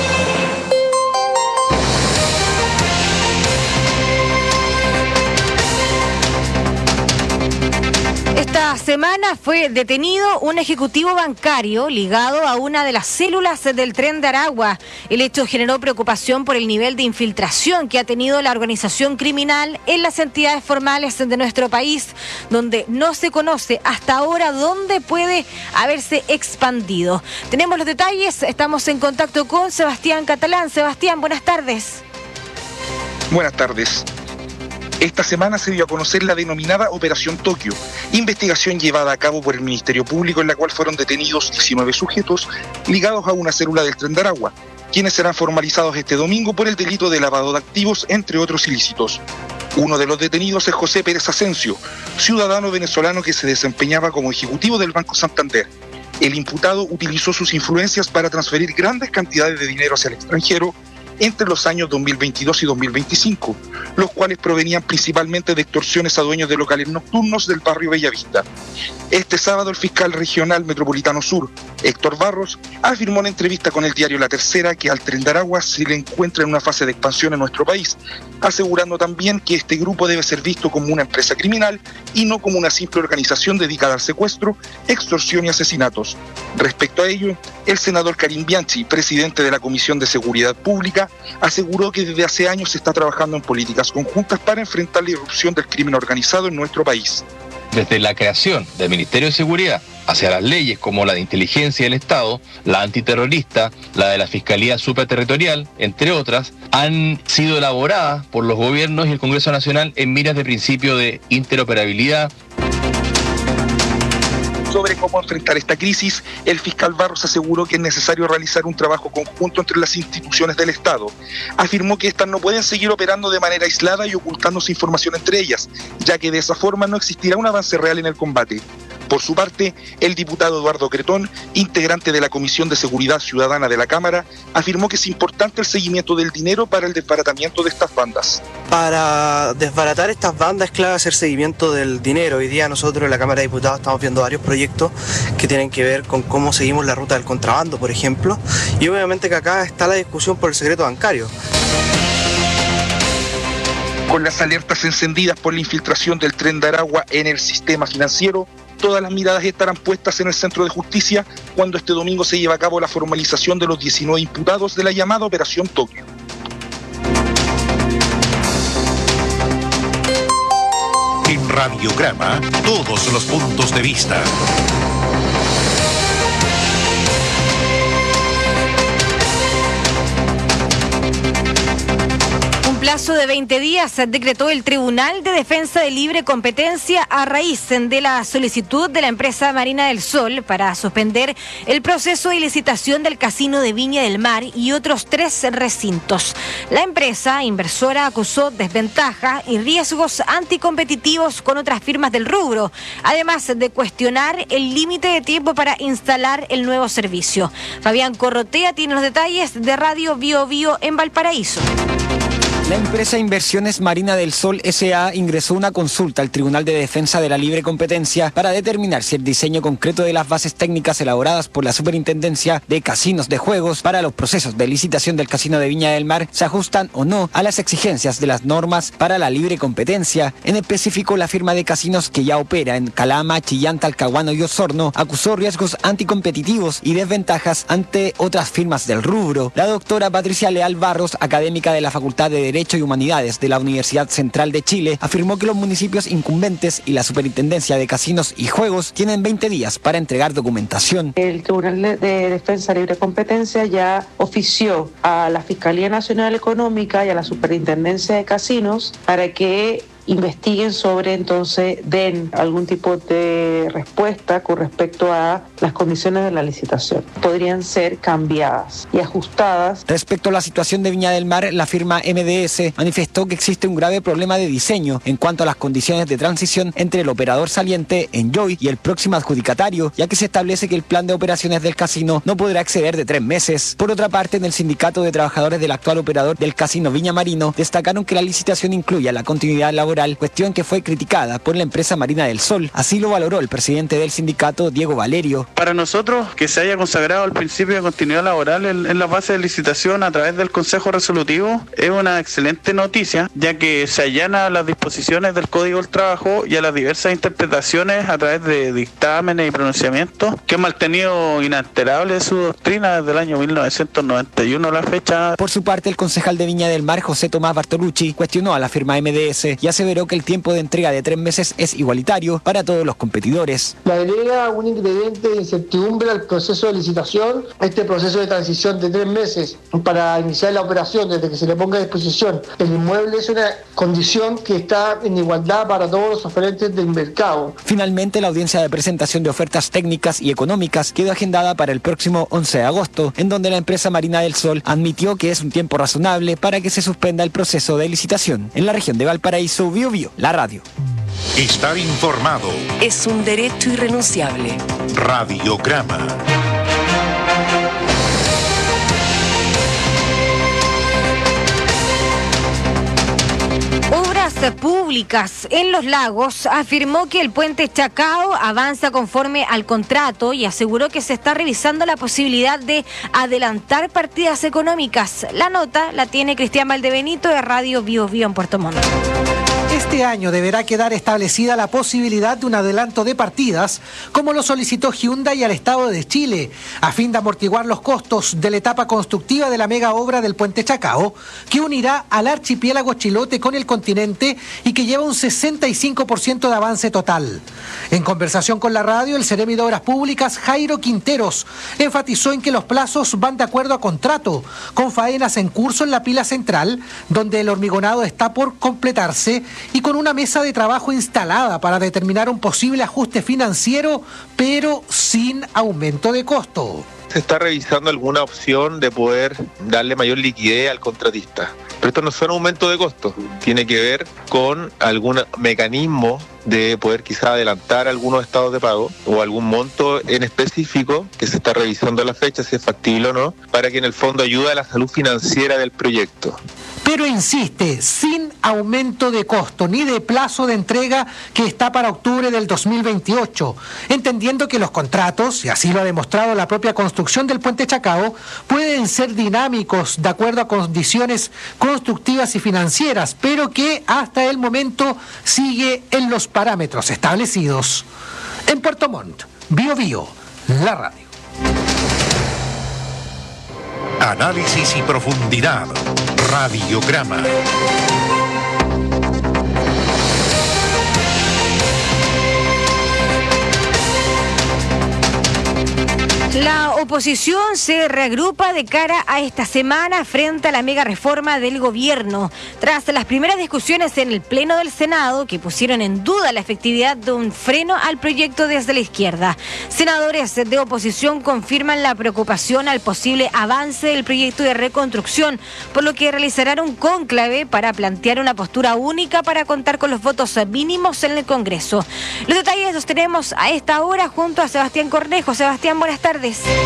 Esta semana fue detenido un ejecutivo bancario ligado a una de las células del Tren de Aragua. El hecho generó preocupación por el nivel de infiltración que ha tenido la organización criminal en las entidades formales de nuestro país, donde no se conoce hasta ahora dónde puede haberse expandido. Tenemos los detalles, estamos en contacto con Sebastián Catalán. Sebastián, buenas tardes. Buenas tardes. Esta semana se dio a conocer la denominada Operación Tokio, investigación llevada a cabo por el Ministerio Público en la cual fueron detenidos 19 sujetos ligados a una célula del Tren de Aragua, quienes serán formalizados este domingo por el delito de lavado de activos, entre otros ilícitos. Uno de los detenidos es José Pérez Asensio, ciudadano venezolano que se desempeñaba como ejecutivo del Banco Santander. El imputado utilizó sus influencias para transferir grandes cantidades de dinero hacia el extranjero entre los años 2022 y 2025, los cuales provenían principalmente de extorsiones a dueños de locales nocturnos del barrio Bellavista. Este sábado el fiscal regional metropolitano sur, Héctor Barros, afirmó en entrevista con el diario La Tercera que al Tren de Aragua se le encuentra en una fase de expansión en nuestro país, asegurando también que este grupo debe ser visto como una empresa criminal y no como una simple organización dedicada al secuestro, extorsión y asesinatos. Respecto a ello, el senador Karim Bianchi, presidente de la Comisión de Seguridad Pública, aseguró que desde hace años se está trabajando en políticas conjuntas para enfrentar la irrupción del crimen organizado en nuestro país. Desde la creación del Ministerio de Seguridad hacia las leyes como la de inteligencia del Estado, la antiterrorista, la de la Fiscalía Supraterritorial, entre otras, han sido elaboradas por los gobiernos y el Congreso Nacional en miras de principio de interoperabilidad. Sobre cómo enfrentar esta crisis, el fiscal Barros aseguró que es necesario realizar un trabajo conjunto entre las instituciones del Estado. Afirmó que éstas no pueden seguir operando de manera aislada y ocultándose información entre ellas, ya que de esa forma no existirá un avance real en el combate. Por su parte, el diputado Eduardo Cretón, integrante de la Comisión de Seguridad Ciudadana de la Cámara, afirmó que es importante el seguimiento del dinero para el desbaratamiento de estas bandas. Para desbaratar estas bandas es clave hacer seguimiento del dinero. Hoy día nosotros en la Cámara de Diputados estamos viendo varios proyectos que tienen que ver con cómo seguimos la ruta del contrabando, por ejemplo, y obviamente que acá está la discusión por el secreto bancario. Con las alertas encendidas por la infiltración del Tren de Aragua en el sistema financiero, todas las miradas estarán puestas en el Centro de Justicia cuando este domingo se lleva a cabo la formalización de los 19 imputados de la llamada Operación Tokio. En Radiograma, todos los puntos de vista. Plazo de 20 días decretó el Tribunal de Defensa de Libre Competencia a raíz de la solicitud de la empresa Marina del Sol para suspender el proceso de licitación del Casino de Viña del Mar y otros 3 recintos. La empresa inversora acusó desventaja y riesgos anticompetitivos con otras firmas del rubro, además de cuestionar el límite de tiempo para instalar el nuevo servicio. Fabián Corrotea tiene los detalles de Radio Bio Bio en Valparaíso. La empresa Inversiones Marina del Sol S.A. ingresó una consulta al Tribunal de Defensa de la Libre Competencia para determinar si el diseño concreto de las bases técnicas elaboradas por la Superintendencia de Casinos de Juegos para los procesos de licitación del Casino de Viña del Mar se ajustan o no a las exigencias de las normas para la libre competencia. En específico, la firma de casinos que ya opera en Calama, Chillán, Talcahuano y Osorno acusó riesgos anticompetitivos y desventajas ante otras firmas del rubro. La doctora Patricia Leal Barros, académica de la Facultad de Derecho y Humanidades de la Universidad Central de Chile, afirmó que los municipios incumbentes y la Superintendencia de Casinos y Juegos tienen 20 días para entregar documentación. El Tribunal de Defensa Libre Competencia ya ofició a la Fiscalía Nacional Económica y a la Superintendencia de Casinos para que investiguen sobre, entonces den algún tipo de respuesta con respecto a las condiciones de la licitación. Podrían ser cambiadas y ajustadas. Respecto a la situación de Viña del Mar, la firma MDS manifestó que existe un grave problema de diseño en cuanto a las condiciones de transición entre el operador saliente, Enjoy, y el próximo adjudicatario, ya que se establece que el plan de operaciones del casino no podrá exceder de 3 meses. Por otra parte, en el Sindicato de Trabajadores del actual operador del Casino Viña Marino, destacaron que la licitación incluya la continuidad laboral, cuestión que fue criticada por la empresa Marina del Sol. Así lo valoró el presidente del sindicato, Diego Valerio. Para nosotros, que se haya consagrado el principio de continuidad laboral en la base de licitación a través del Consejo Resolutivo es una excelente noticia, ya que se allana a las disposiciones del Código del Trabajo y a las diversas interpretaciones a través de dictámenes y pronunciamientos que han mantenido inalterable su doctrina desde el año 1991 a la fecha. Por su parte, el concejal de Viña del Mar, José Tomás Bartolucci, cuestionó a la firma MDS y aseveró que el tiempo de entrega de 3 meses es igualitario para todos los competidores. Le agrega un ingrediente de incertidumbre al proceso de licitación, este proceso de transición de 3 meses para iniciar la operación desde que se le ponga a disposición el inmueble es una condición que está en igualdad para todos los oferentes del mercado. Finalmente, la audiencia de presentación de ofertas técnicas y económicas quedó agendada para el próximo 11 de agosto, en donde la empresa Marina del Sol admitió que es un tiempo razonable para que se suspenda el proceso de licitación. En la región de Valparaíso, Bio Bio, la radio. Estar informado es un derecho irrenunciable. Radiograma. Obras Públicas en Los Lagos afirmó que el puente Chacao avanza conforme al contrato y aseguró que se está revisando la posibilidad de adelantar partidas económicas. La nota la tiene Cristian Valdebenito de Radio Bio Bio en Puerto Montt. Este año deberá quedar establecida la posibilidad de un adelanto de partidas, como lo solicitó Hyundai al Estado de Chile, a fin de amortiguar los costos de la etapa constructiva de la mega obra del Puente Chacao, que unirá al archipiélago chilote con el continente y que lleva un 65% de avance total. En conversación con la radio, el Seremi de Obras Públicas, Jairo Quinteros, enfatizó en que los plazos van de acuerdo a contrato, con faenas en curso en la pila central, donde el hormigonado está por completarse, y con una mesa de trabajo instalada para determinar un posible ajuste financiero, pero sin aumento de costo. Se está revisando alguna opción de poder darle mayor liquidez al contratista. Pero esto no son aumento de costos, tiene que ver con algún mecanismo de poder quizá adelantar algunos estados de pago o algún monto en específico que se está revisando a la fecha, si es factible o no, para que en el fondo ayude a la salud financiera del proyecto. Pero insiste, sin aumento de costo ni de plazo de entrega, que está para octubre del 2028, entendiendo que los contratos, y así lo ha demostrado la propia construcción del Puente Chacao, pueden ser dinámicos de acuerdo a condiciones constructivas y financieras, pero que hasta el momento sigue en los parámetros establecidos. En Puerto Montt, Bio Bio, la radio. Análisis y profundidad. Radiograma. La oposición se reagrupa de cara a esta semana frente a la mega reforma del gobierno. Tras las primeras discusiones en el Pleno del Senado, que pusieron en duda la efectividad de un freno al proyecto desde la izquierda, senadores de oposición confirman la preocupación al posible avance del proyecto de reconstrucción, por lo que realizarán un cónclave para plantear una postura única para contar con los votos mínimos en el Congreso. Los detalles los tenemos a esta hora junto a Sebastián Cornejo. Sebastián, buenas tardes.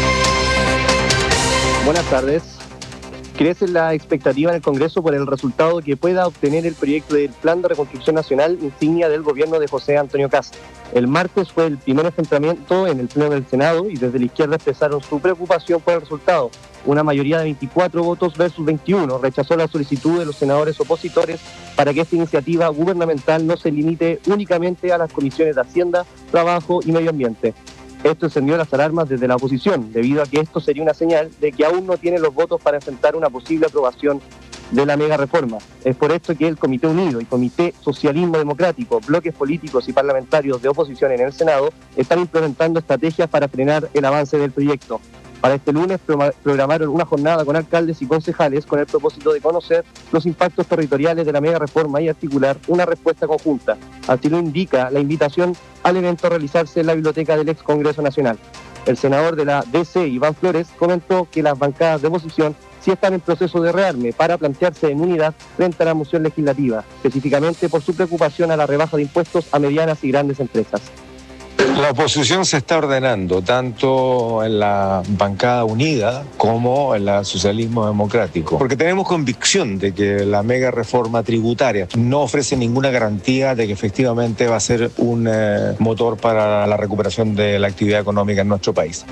Buenas tardes. Crece la expectativa en el Congreso por el resultado que pueda obtener el proyecto del Plan de Reconstrucción Nacional, insignia del gobierno de José Antonio Kast. El martes fue el primer enfrentamiento en el Pleno del Senado y desde la izquierda expresaron su preocupación por el resultado. Una mayoría de 24 votos versus 21 rechazó la solicitud de los senadores opositores para que esta iniciativa gubernamental no se limite únicamente a las comisiones de Hacienda, Trabajo y Medio Ambiente. Esto encendió las alarmas desde la oposición, debido a que esto sería una señal de que aún no tiene los votos para enfrentar una posible aprobación de la mega reforma. Es por esto que el Comité Unido y Comité Socialismo Democrático, bloques políticos y parlamentarios de oposición en el Senado, están implementando estrategias para frenar el avance del proyecto. Para este lunes programaron una jornada con alcaldes y concejales con el propósito de conocer los impactos territoriales de la mega reforma y articular una respuesta conjunta. Así lo indica la invitación al evento a realizarse en la biblioteca del ex Congreso Nacional. El senador de la DC, Iván Flores, comentó que las bancadas de oposición sí están en proceso de rearme para plantearse en unidad frente a la moción legislativa, específicamente por su preocupación a la rebaja de impuestos a medianas y grandes empresas. La oposición se está ordenando tanto en la bancada unida como en el socialismo democrático, porque tenemos convicción de que la mega reforma tributaria no ofrece ninguna garantía de que efectivamente va a ser un motor para la recuperación de la actividad económica en nuestro país.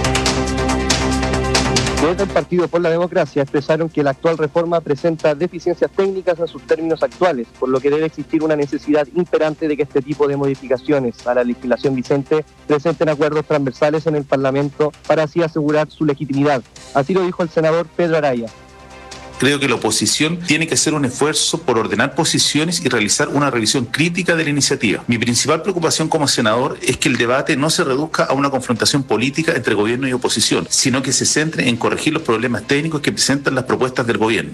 Desde el Partido por la Democracia expresaron que la actual reforma presenta deficiencias técnicas en sus términos actuales, por lo que debe existir una necesidad imperante de que este tipo de modificaciones a la legislación vigente presenten acuerdos transversales en el Parlamento para así asegurar su legitimidad. Así lo dijo el senador Pedro Araya. Creo que la oposición tiene que hacer un esfuerzo por ordenar posiciones y realizar una revisión crítica de la iniciativa. Mi principal preocupación como senador es que el debate no se reduzca a una confrontación política entre gobierno y oposición, sino que se centre en corregir los problemas técnicos que presentan las propuestas del gobierno.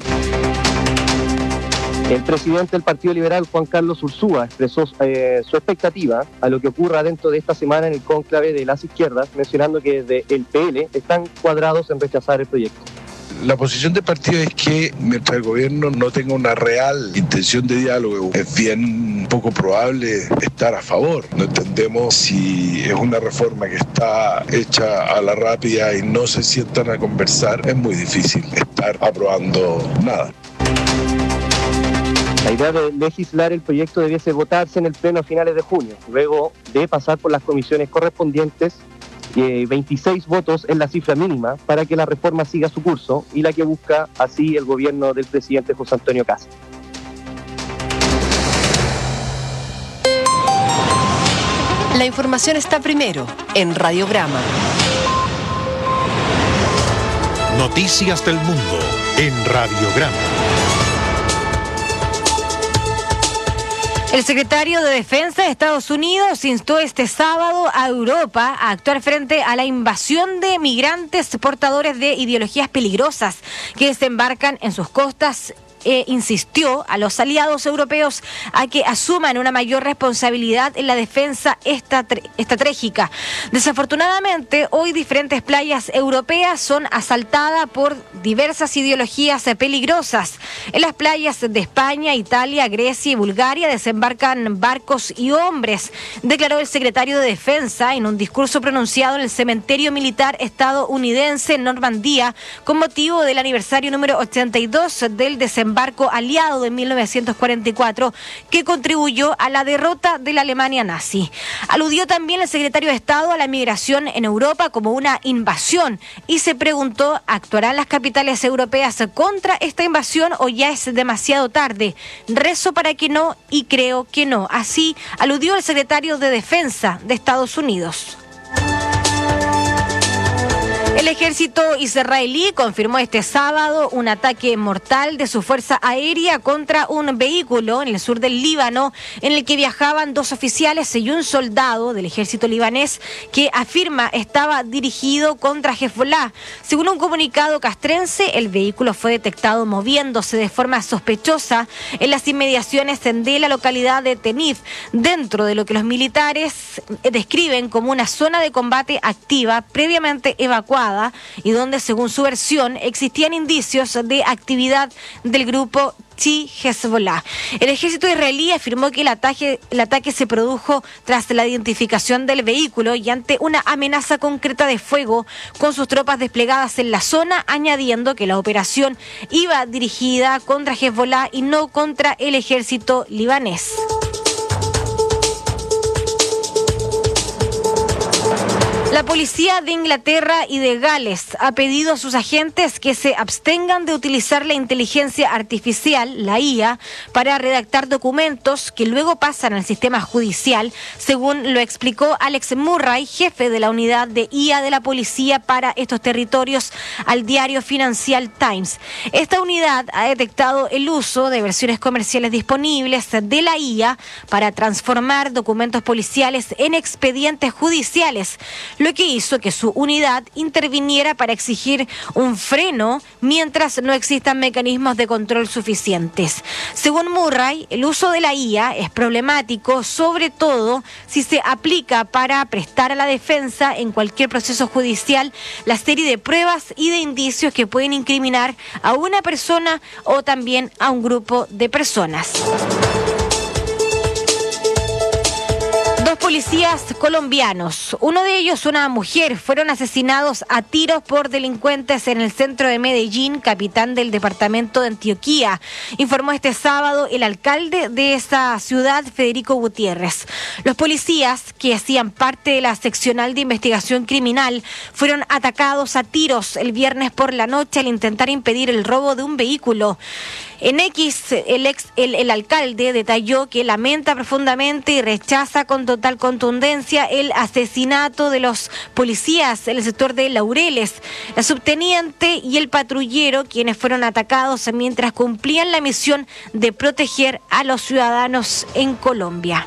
El presidente del Partido Liberal, Juan Carlos Ursúa, expresó su expectativa a lo que ocurra dentro de esta semana en el cónclave de las izquierdas, mencionando que desde el PL están cuadrados en rechazar el proyecto. La posición del partido es que mientras el gobierno no tenga una real intención de diálogo, es bien poco probable estar a favor. No entendemos si es una reforma que está hecha a la rápida y no se sientan a conversar, es muy difícil estar aprobando nada. La idea de legislar el proyecto debiese votarse en el pleno a finales de junio, luego de pasar por las comisiones correspondientes. 26 votos es la cifra mínima para que la reforma siga su curso y la que busca así el gobierno del presidente José Antonio Kast. La información está primero en Radiograma. Noticias del mundo en Radiograma. El secretario de Defensa de Estados Unidos instó este sábado a Europa a actuar frente a la invasión de migrantes portadores de ideologías peligrosas que desembarcan en sus costas. Insistió a los aliados europeos a que asuman una mayor responsabilidad en la defensa estratégica. Desafortunadamente, hoy diferentes playas europeas son asaltadas por diversas ideologías peligrosas. En las playas de España, Italia, Grecia y Bulgaria desembarcan barcos y hombres, declaró el secretario de Defensa en un discurso pronunciado en el cementerio militar estadounidense en Normandía con motivo del aniversario número 82 del desembarco aliado de 1944 que contribuyó a la derrota de la Alemania nazi. Aludió también el secretario de Estado a la migración en Europa como una invasión y se preguntó, ¿actuarán las capitales europeas contra esta invasión o ya es demasiado tarde? Rezo para que no y creo que no. Así aludió el secretario de Defensa de Estados Unidos. El ejército israelí confirmó este sábado un ataque mortal de su fuerza aérea contra un vehículo en el sur del Líbano en el que viajaban 2 oficiales y un soldado del ejército libanés que afirma estaba dirigido contra Hezbollah. Según un comunicado castrense, el vehículo fue detectado moviéndose de forma sospechosa en las inmediaciones de la localidad de Tenif, dentro de lo que los militares describen como una zona de combate activa previamente evacuada y donde, según su versión, existían indicios de actividad del grupo Hezbollah. El ejército israelí afirmó que el ataque se produjo tras la identificación del vehículo y ante una amenaza concreta de fuego con sus tropas desplegadas en la zona, añadiendo que la operación iba dirigida contra Hezbollah y no contra el ejército libanés. La policía de Inglaterra y de Gales ha pedido a sus agentes que se abstengan de utilizar la inteligencia artificial, la IA, para redactar documentos que luego pasan al sistema judicial, según lo explicó Alex Murray, jefe de la unidad de IA de la policía para estos territorios, al diario Financial Times. Esta unidad ha detectado el uso de versiones comerciales disponibles de la IA para transformar documentos policiales en expedientes judiciales, lo que hizo que su unidad interviniera para exigir un freno mientras no existan mecanismos de control suficientes. Según Murray, el uso de la IA es problemático, sobre todo si se aplica para prestar a la defensa en cualquier proceso judicial la serie de pruebas y de indicios que pueden incriminar a una persona o también a un grupo de personas. 2 policías colombianos, uno de ellos una mujer, fueron asesinados a tiros por delincuentes en el centro de Medellín, capital del departamento de Antioquia, informó este sábado el alcalde de esa ciudad, Federico Gutiérrez. Los policías, que hacían parte de la seccional de investigación criminal, fueron atacados a tiros el viernes por la noche al intentar impedir el robo de un vehículo. En X, el alcalde detalló que lamenta profundamente y rechaza con total contundencia el asesinato de los policías en el sector de Laureles, la subteniente y el patrullero, quienes fueron atacados mientras cumplían la misión de proteger a los ciudadanos en Colombia.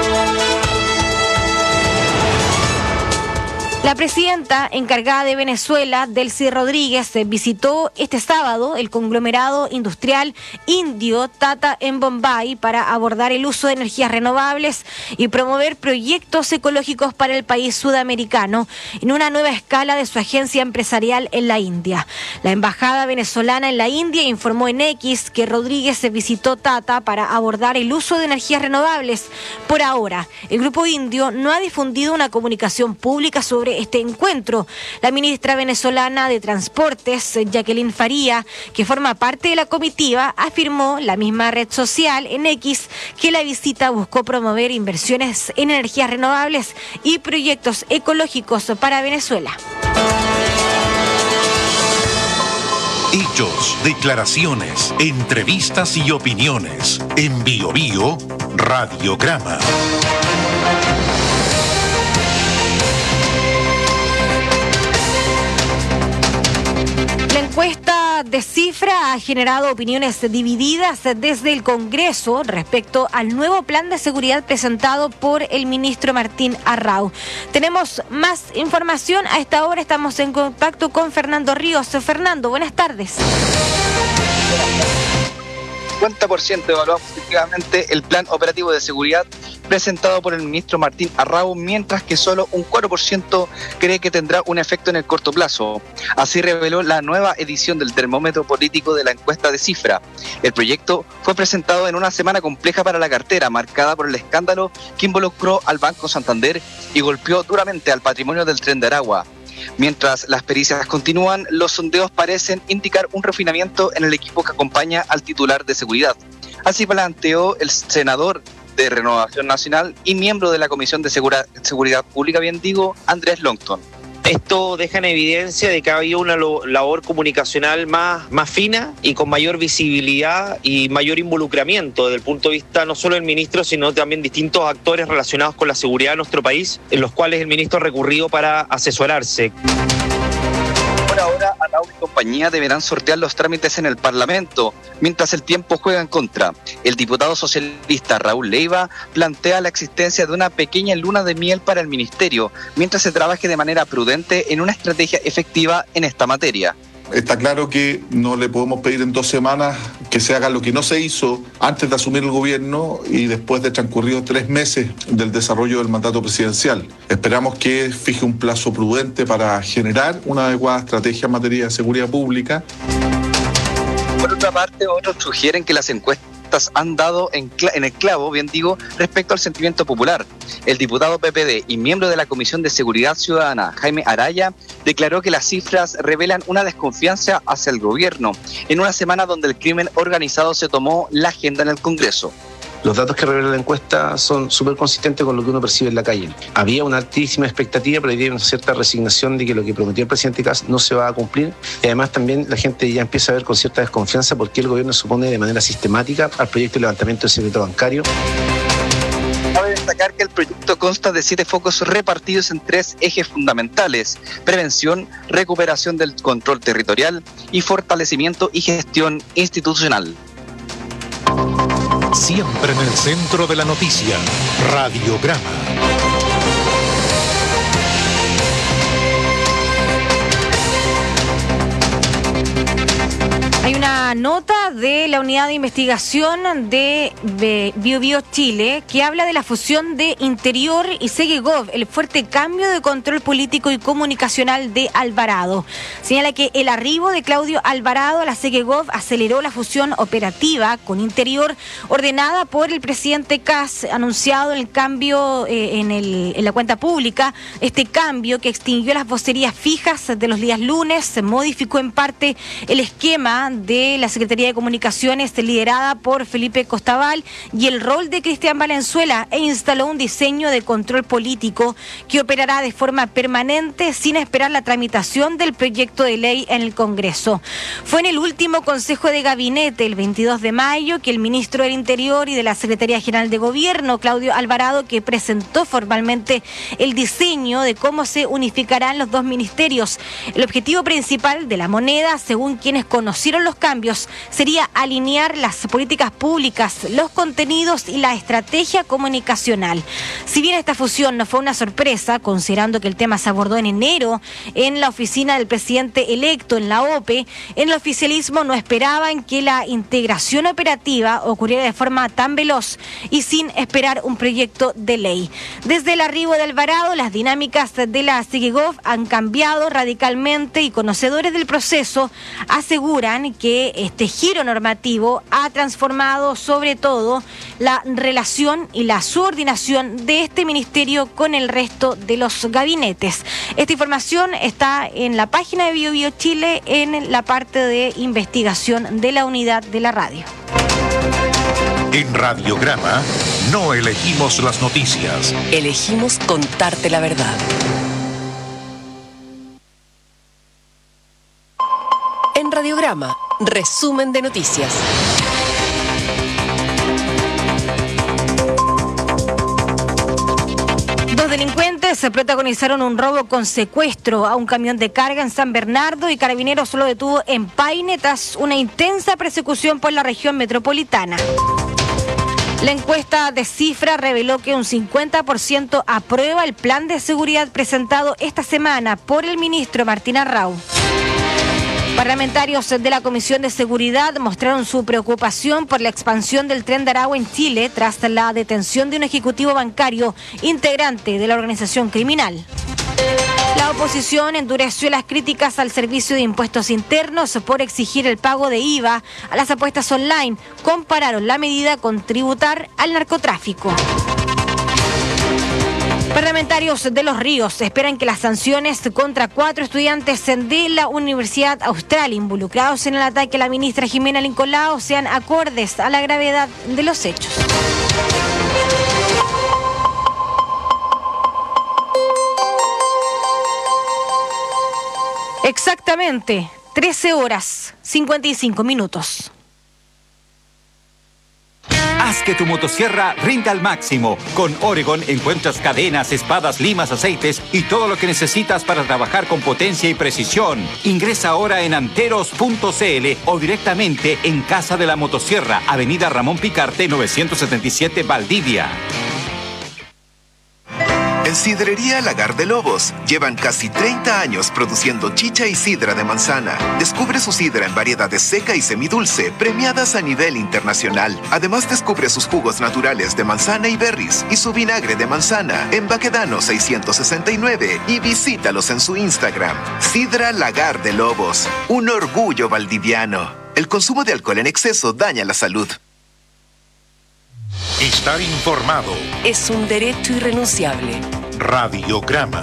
La presidenta encargada de Venezuela, Delcy Rodríguez, visitó este sábado el conglomerado industrial indio Tata en Bombay para abordar el uso de energías renovables y promover proyectos ecológicos para el país sudamericano en una nueva escala de su agencia empresarial en la India. La embajada venezolana en la India informó en X que Rodríguez visitó Tata para abordar el uso de energías renovables. Por ahora, el grupo indio no ha difundido una comunicación pública sobre este encuentro. La ministra venezolana de Transportes, Jacqueline Faría, que forma parte de la comitiva, afirmó la misma red social en X que la visita buscó promover inversiones en energías renovables y proyectos ecológicos para Venezuela. Hechos, declaraciones, entrevistas y opiniones. En Bio Bio, Radiograma. de cifra ha generado opiniones divididas desde el Congreso respecto al nuevo plan de seguridad presentado por el ministro Martín Arrau. Tenemos más información. A esta hora estamos en contacto con Fernando Ríos. Fernando, buenas tardes. 50% evaluamos efectivamente el plan operativo de seguridad presentado por el ministro Martín Arrau, mientras que solo un 4% cree que tendrá un efecto en el corto plazo. Así reveló la nueva edición del termómetro político de la encuesta de Cifra. El proyecto fue presentado en una semana compleja para la cartera, marcada por el escándalo que involucró al Banco Santander y golpeó duramente al patrimonio del Tren de Aragua. Mientras las pericias continúan, los sondeos parecen indicar un refinamiento en el equipo que acompaña al titular de seguridad. Así planteó el senador de Renovación Nacional y miembro de la Comisión de Seguridad Pública, Andrés Longton. Esto deja en evidencia de que ha habido una labor comunicacional más fina y con mayor visibilidad y mayor involucramiento desde el punto de vista no solo del ministro, sino también distintos actores relacionados con la seguridad de nuestro país, en los cuales el ministro ha recurrido para asesorarse. Por ahora, Arrau y compañía deberán sortear los trámites en el Parlamento, mientras el tiempo juega en contra. El diputado socialista Raúl Leiva plantea la existencia de una pequeña luna de miel para el ministerio, mientras se trabaje de manera prudente en una estrategia efectiva en esta materia. Está claro que no le podemos pedir en 2 semanas que se haga lo que no se hizo antes de asumir el gobierno y después de transcurridos 3 meses del desarrollo del mandato presidencial. Esperamos que fije un plazo prudente para generar una adecuada estrategia en materia de seguridad pública. Por otra parte, otros sugieren que las encuestas han dado en el clavo, respecto al sentimiento popular. El diputado PPD y miembro de la Comisión de Seguridad Ciudadana, Jaime Araya, declaró que las cifras revelan una desconfianza hacia el gobierno, en una semana donde el crimen organizado se tomó la agenda en el Congreso. Los datos que revela la encuesta son súper consistentes con lo que uno percibe en la calle. Había una altísima expectativa, pero había una cierta resignación de que lo que prometió el presidente Kast no se va a cumplir. Y además también la gente ya empieza a ver con cierta desconfianza porque el gobierno se opone de manera sistemática al proyecto de levantamiento del secreto bancario. Cabe destacar que el proyecto consta de 7 focos repartidos en 3 ejes fundamentales: prevención, recuperación del control territorial y fortalecimiento y gestión institucional. Siempre en el centro de la noticia, Radiograma. Hay una nota de la Unidad de Investigación de BioBio Chile que habla de la fusión de Interior y Segegov, el fuerte cambio de control político y comunicacional de Alvarado. Señala que el arribo de Claudio Alvarado a la Segegov aceleró la fusión operativa con Interior ordenada por el presidente Kast, anunciado el cambio en la cuenta pública. Este cambio, que extinguió las vocerías fijas de los días lunes, modificó en parte el esquema de la Secretaría de Comunicaciones liderada por Felipe Costabal y el rol de Cristian Valenzuela, e instaló un diseño de control político que operará de forma permanente sin esperar la tramitación del proyecto de ley en el Congreso. Fue en el último Consejo de Gabinete, el 22 de mayo, que el ministro del Interior y de la Secretaría General de Gobierno, Claudio Alvarado, que presentó formalmente el diseño de cómo se unificarán los 2 ministerios. El objetivo principal de la moneda, según quienes conocieron los cambios, sería alinear las políticas públicas, los contenidos y la estrategia comunicacional. Si bien esta fusión no fue una sorpresa, considerando que el tema se abordó en enero en la oficina del presidente electo en la OPE, en el oficialismo no esperaban que la integración operativa ocurriera de forma tan veloz y sin esperar un proyecto de ley. Desde el arribo de Alvarado, las dinámicas de la Segegov han cambiado radicalmente y conocedores del proceso aseguran que este giro normativo ha transformado sobre todo la relación y la subordinación de este ministerio con el resto de los gabinetes. Esta información está en la página de BioBio Chile, en la parte de investigación de la unidad de la radio. En Radiograma no elegimos las noticias. Elegimos contarte la verdad. En Radiograma, resumen de noticias. Dos delincuentes Agentes se protagonizaron un robo con secuestro a un camión de carga en San Bernardo y Carabineros lo detuvo en Paine tras una intensa persecución por la región metropolitana. La encuesta de Cifra reveló que un 50% aprueba el plan de seguridad presentado esta semana por el ministro Martín Arrau. Parlamentarios de la Comisión de Seguridad mostraron su preocupación por la expansión del Tren de Aragua en Chile tras la detención de un ejecutivo bancario integrante de la organización criminal. La oposición endureció las críticas al Servicio de Impuestos Internos por exigir el pago de IVA a las apuestas online. Compararon la medida con tributar al narcotráfico. Parlamentarios de Los Ríos esperan que las sanciones contra 4 estudiantes de la Universidad Austral involucrados en el ataque a la ministra Jimena Lincolao sean acordes a la gravedad de los hechos. Exactamente 13 horas 55 minutos. Haz que tu motosierra rinda al máximo. Con Oregon encuentras cadenas, espadas, limas, aceites y todo lo que necesitas para trabajar con potencia y precisión. Ingresa ahora en anteros.cl o directamente en Casa de la Motosierra, Avenida Ramón Picarte, 977 Valdivia. En Sidrería Lagar de Lobos llevan casi 30 años produciendo chicha y sidra de manzana. Descubre su sidra en variedades seca y semidulce, premiadas a nivel internacional. Además descubre sus jugos naturales de manzana y berries y su vinagre de manzana en Baquedano 669 y visítalos en su Instagram. Sidra Lagar de Lobos, un orgullo valdiviano. El consumo de alcohol en exceso daña la salud. Estar informado es un derecho irrenunciable. Radiograma.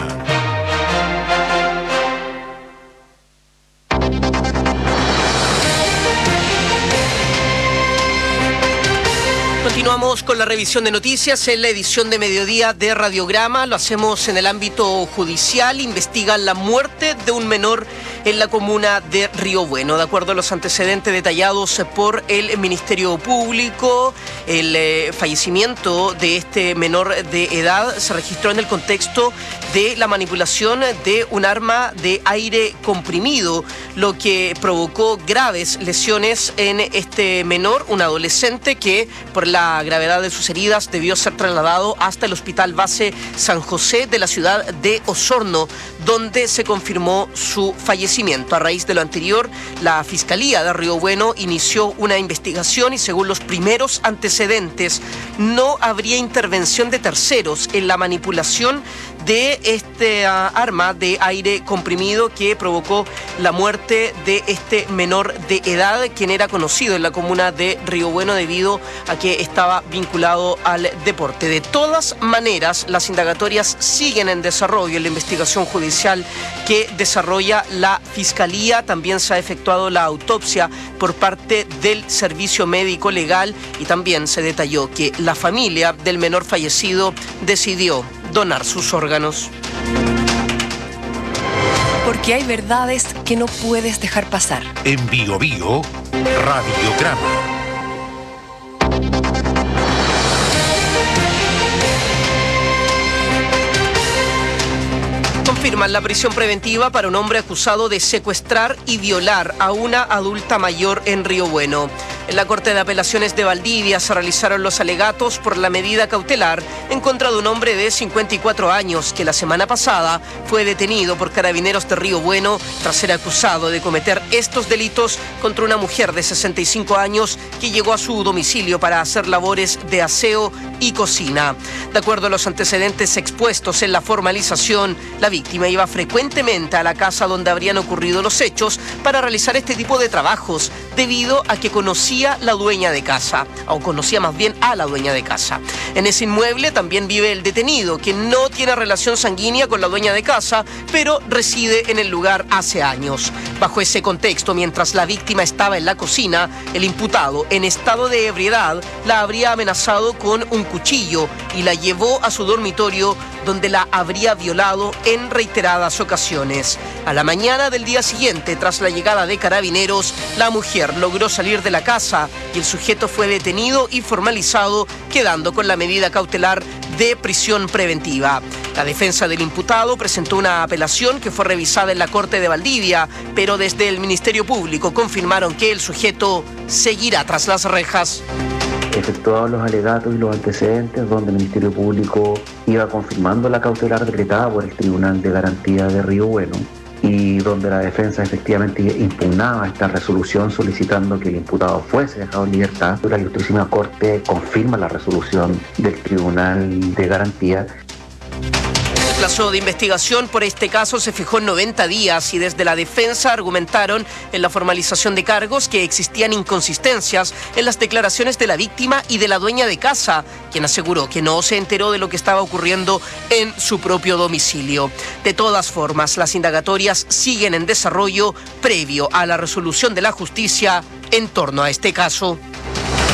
Continuamos con la revisión de noticias en la edición de mediodía de Radiograma. Lo hacemos en el ámbito judicial. Investigan la muerte de un menor en la comuna de Río Bueno. De acuerdo a los antecedentes detallados por el Ministerio Público, el fallecimiento de este menor de edad se registró en el contexto de la manipulación de un arma de aire comprimido, lo que provocó graves lesiones en este menor, un adolescente que por la gravedad de sus heridas debió ser trasladado hasta el Hospital Base San José de la ciudad de Osorno, donde se confirmó su fallecimiento. A raíz de lo anterior, la Fiscalía de Río Bueno inició una investigación y según los primeros antecedentes, no habría intervención de terceros en la manipulación de este arma de aire comprimido que provocó la muerte de este menor de edad, quien era conocido en la comuna de Río Bueno debido a que estaba vinculado al deporte. De todas maneras, las indagatorias siguen en desarrollo en la investigación judicial que desarrolla la Fiscalía. También se ha efectuado la autopsia por parte del Servicio Médico Legal y también se detalló que la familia del menor fallecido decidió donar sus órganos. Porque hay verdades que no puedes dejar pasar. En Bio Bio, Radiograma. Confirman la prisión preventiva para un hombre acusado de secuestrar y violar a una adulta mayor en Río Bueno. En la Corte de Apelaciones de Valdivia se realizaron los alegatos por la medida cautelar en contra de un hombre de 54 años que la semana pasada fue detenido por Carabineros de Río Bueno tras ser acusado de cometer estos delitos contra una mujer de 65 años que llegó a su domicilio para hacer labores de aseo y cocina. De acuerdo a los antecedentes expuestos en la formalización, la víctima iba frecuentemente a la casa donde habrían ocurrido los hechos para realizar este tipo de trabajos debido a que conocía la dueña de casa, o conocía más bien a la dueña de casa. En ese inmueble también vive el detenido, que no tiene relación sanguínea con la dueña de casa, pero reside en el lugar hace años. Bajo ese contexto, mientras la víctima estaba en la cocina, el imputado, en estado de ebriedad, la habría amenazado con un cuchillo y la llevó a su dormitorio, donde la habría violado en reiteradas ocasiones. A la mañana del día siguiente, tras la llegada de Carabineros, la mujer logró salir de la casa y el sujeto fue detenido y formalizado, quedando con la medida cautelar de prisión preventiva. La defensa del imputado presentó una apelación que fue revisada en la Corte de Valdivia, pero desde el Ministerio Público confirmaron que el sujeto seguirá tras las rejas. Efectuados los alegatos y los antecedentes, donde el Ministerio Público iba confirmando la cautelar decretada por el Tribunal de Garantía de Río Bueno y donde la defensa efectivamente impugnaba esta resolución solicitando que el imputado fuese dejado en libertad, la Ilustrísima Corte confirma la resolución del Tribunal de Garantía. El plazo de investigación por este caso se fijó en 90 días y desde la defensa argumentaron en la formalización de cargos que existían inconsistencias en las declaraciones de la víctima y de la dueña de casa, quien aseguró que no se enteró de lo que estaba ocurriendo en su propio domicilio. De todas formas, las indagatorias siguen en desarrollo previo a la resolución de la justicia en torno a este caso.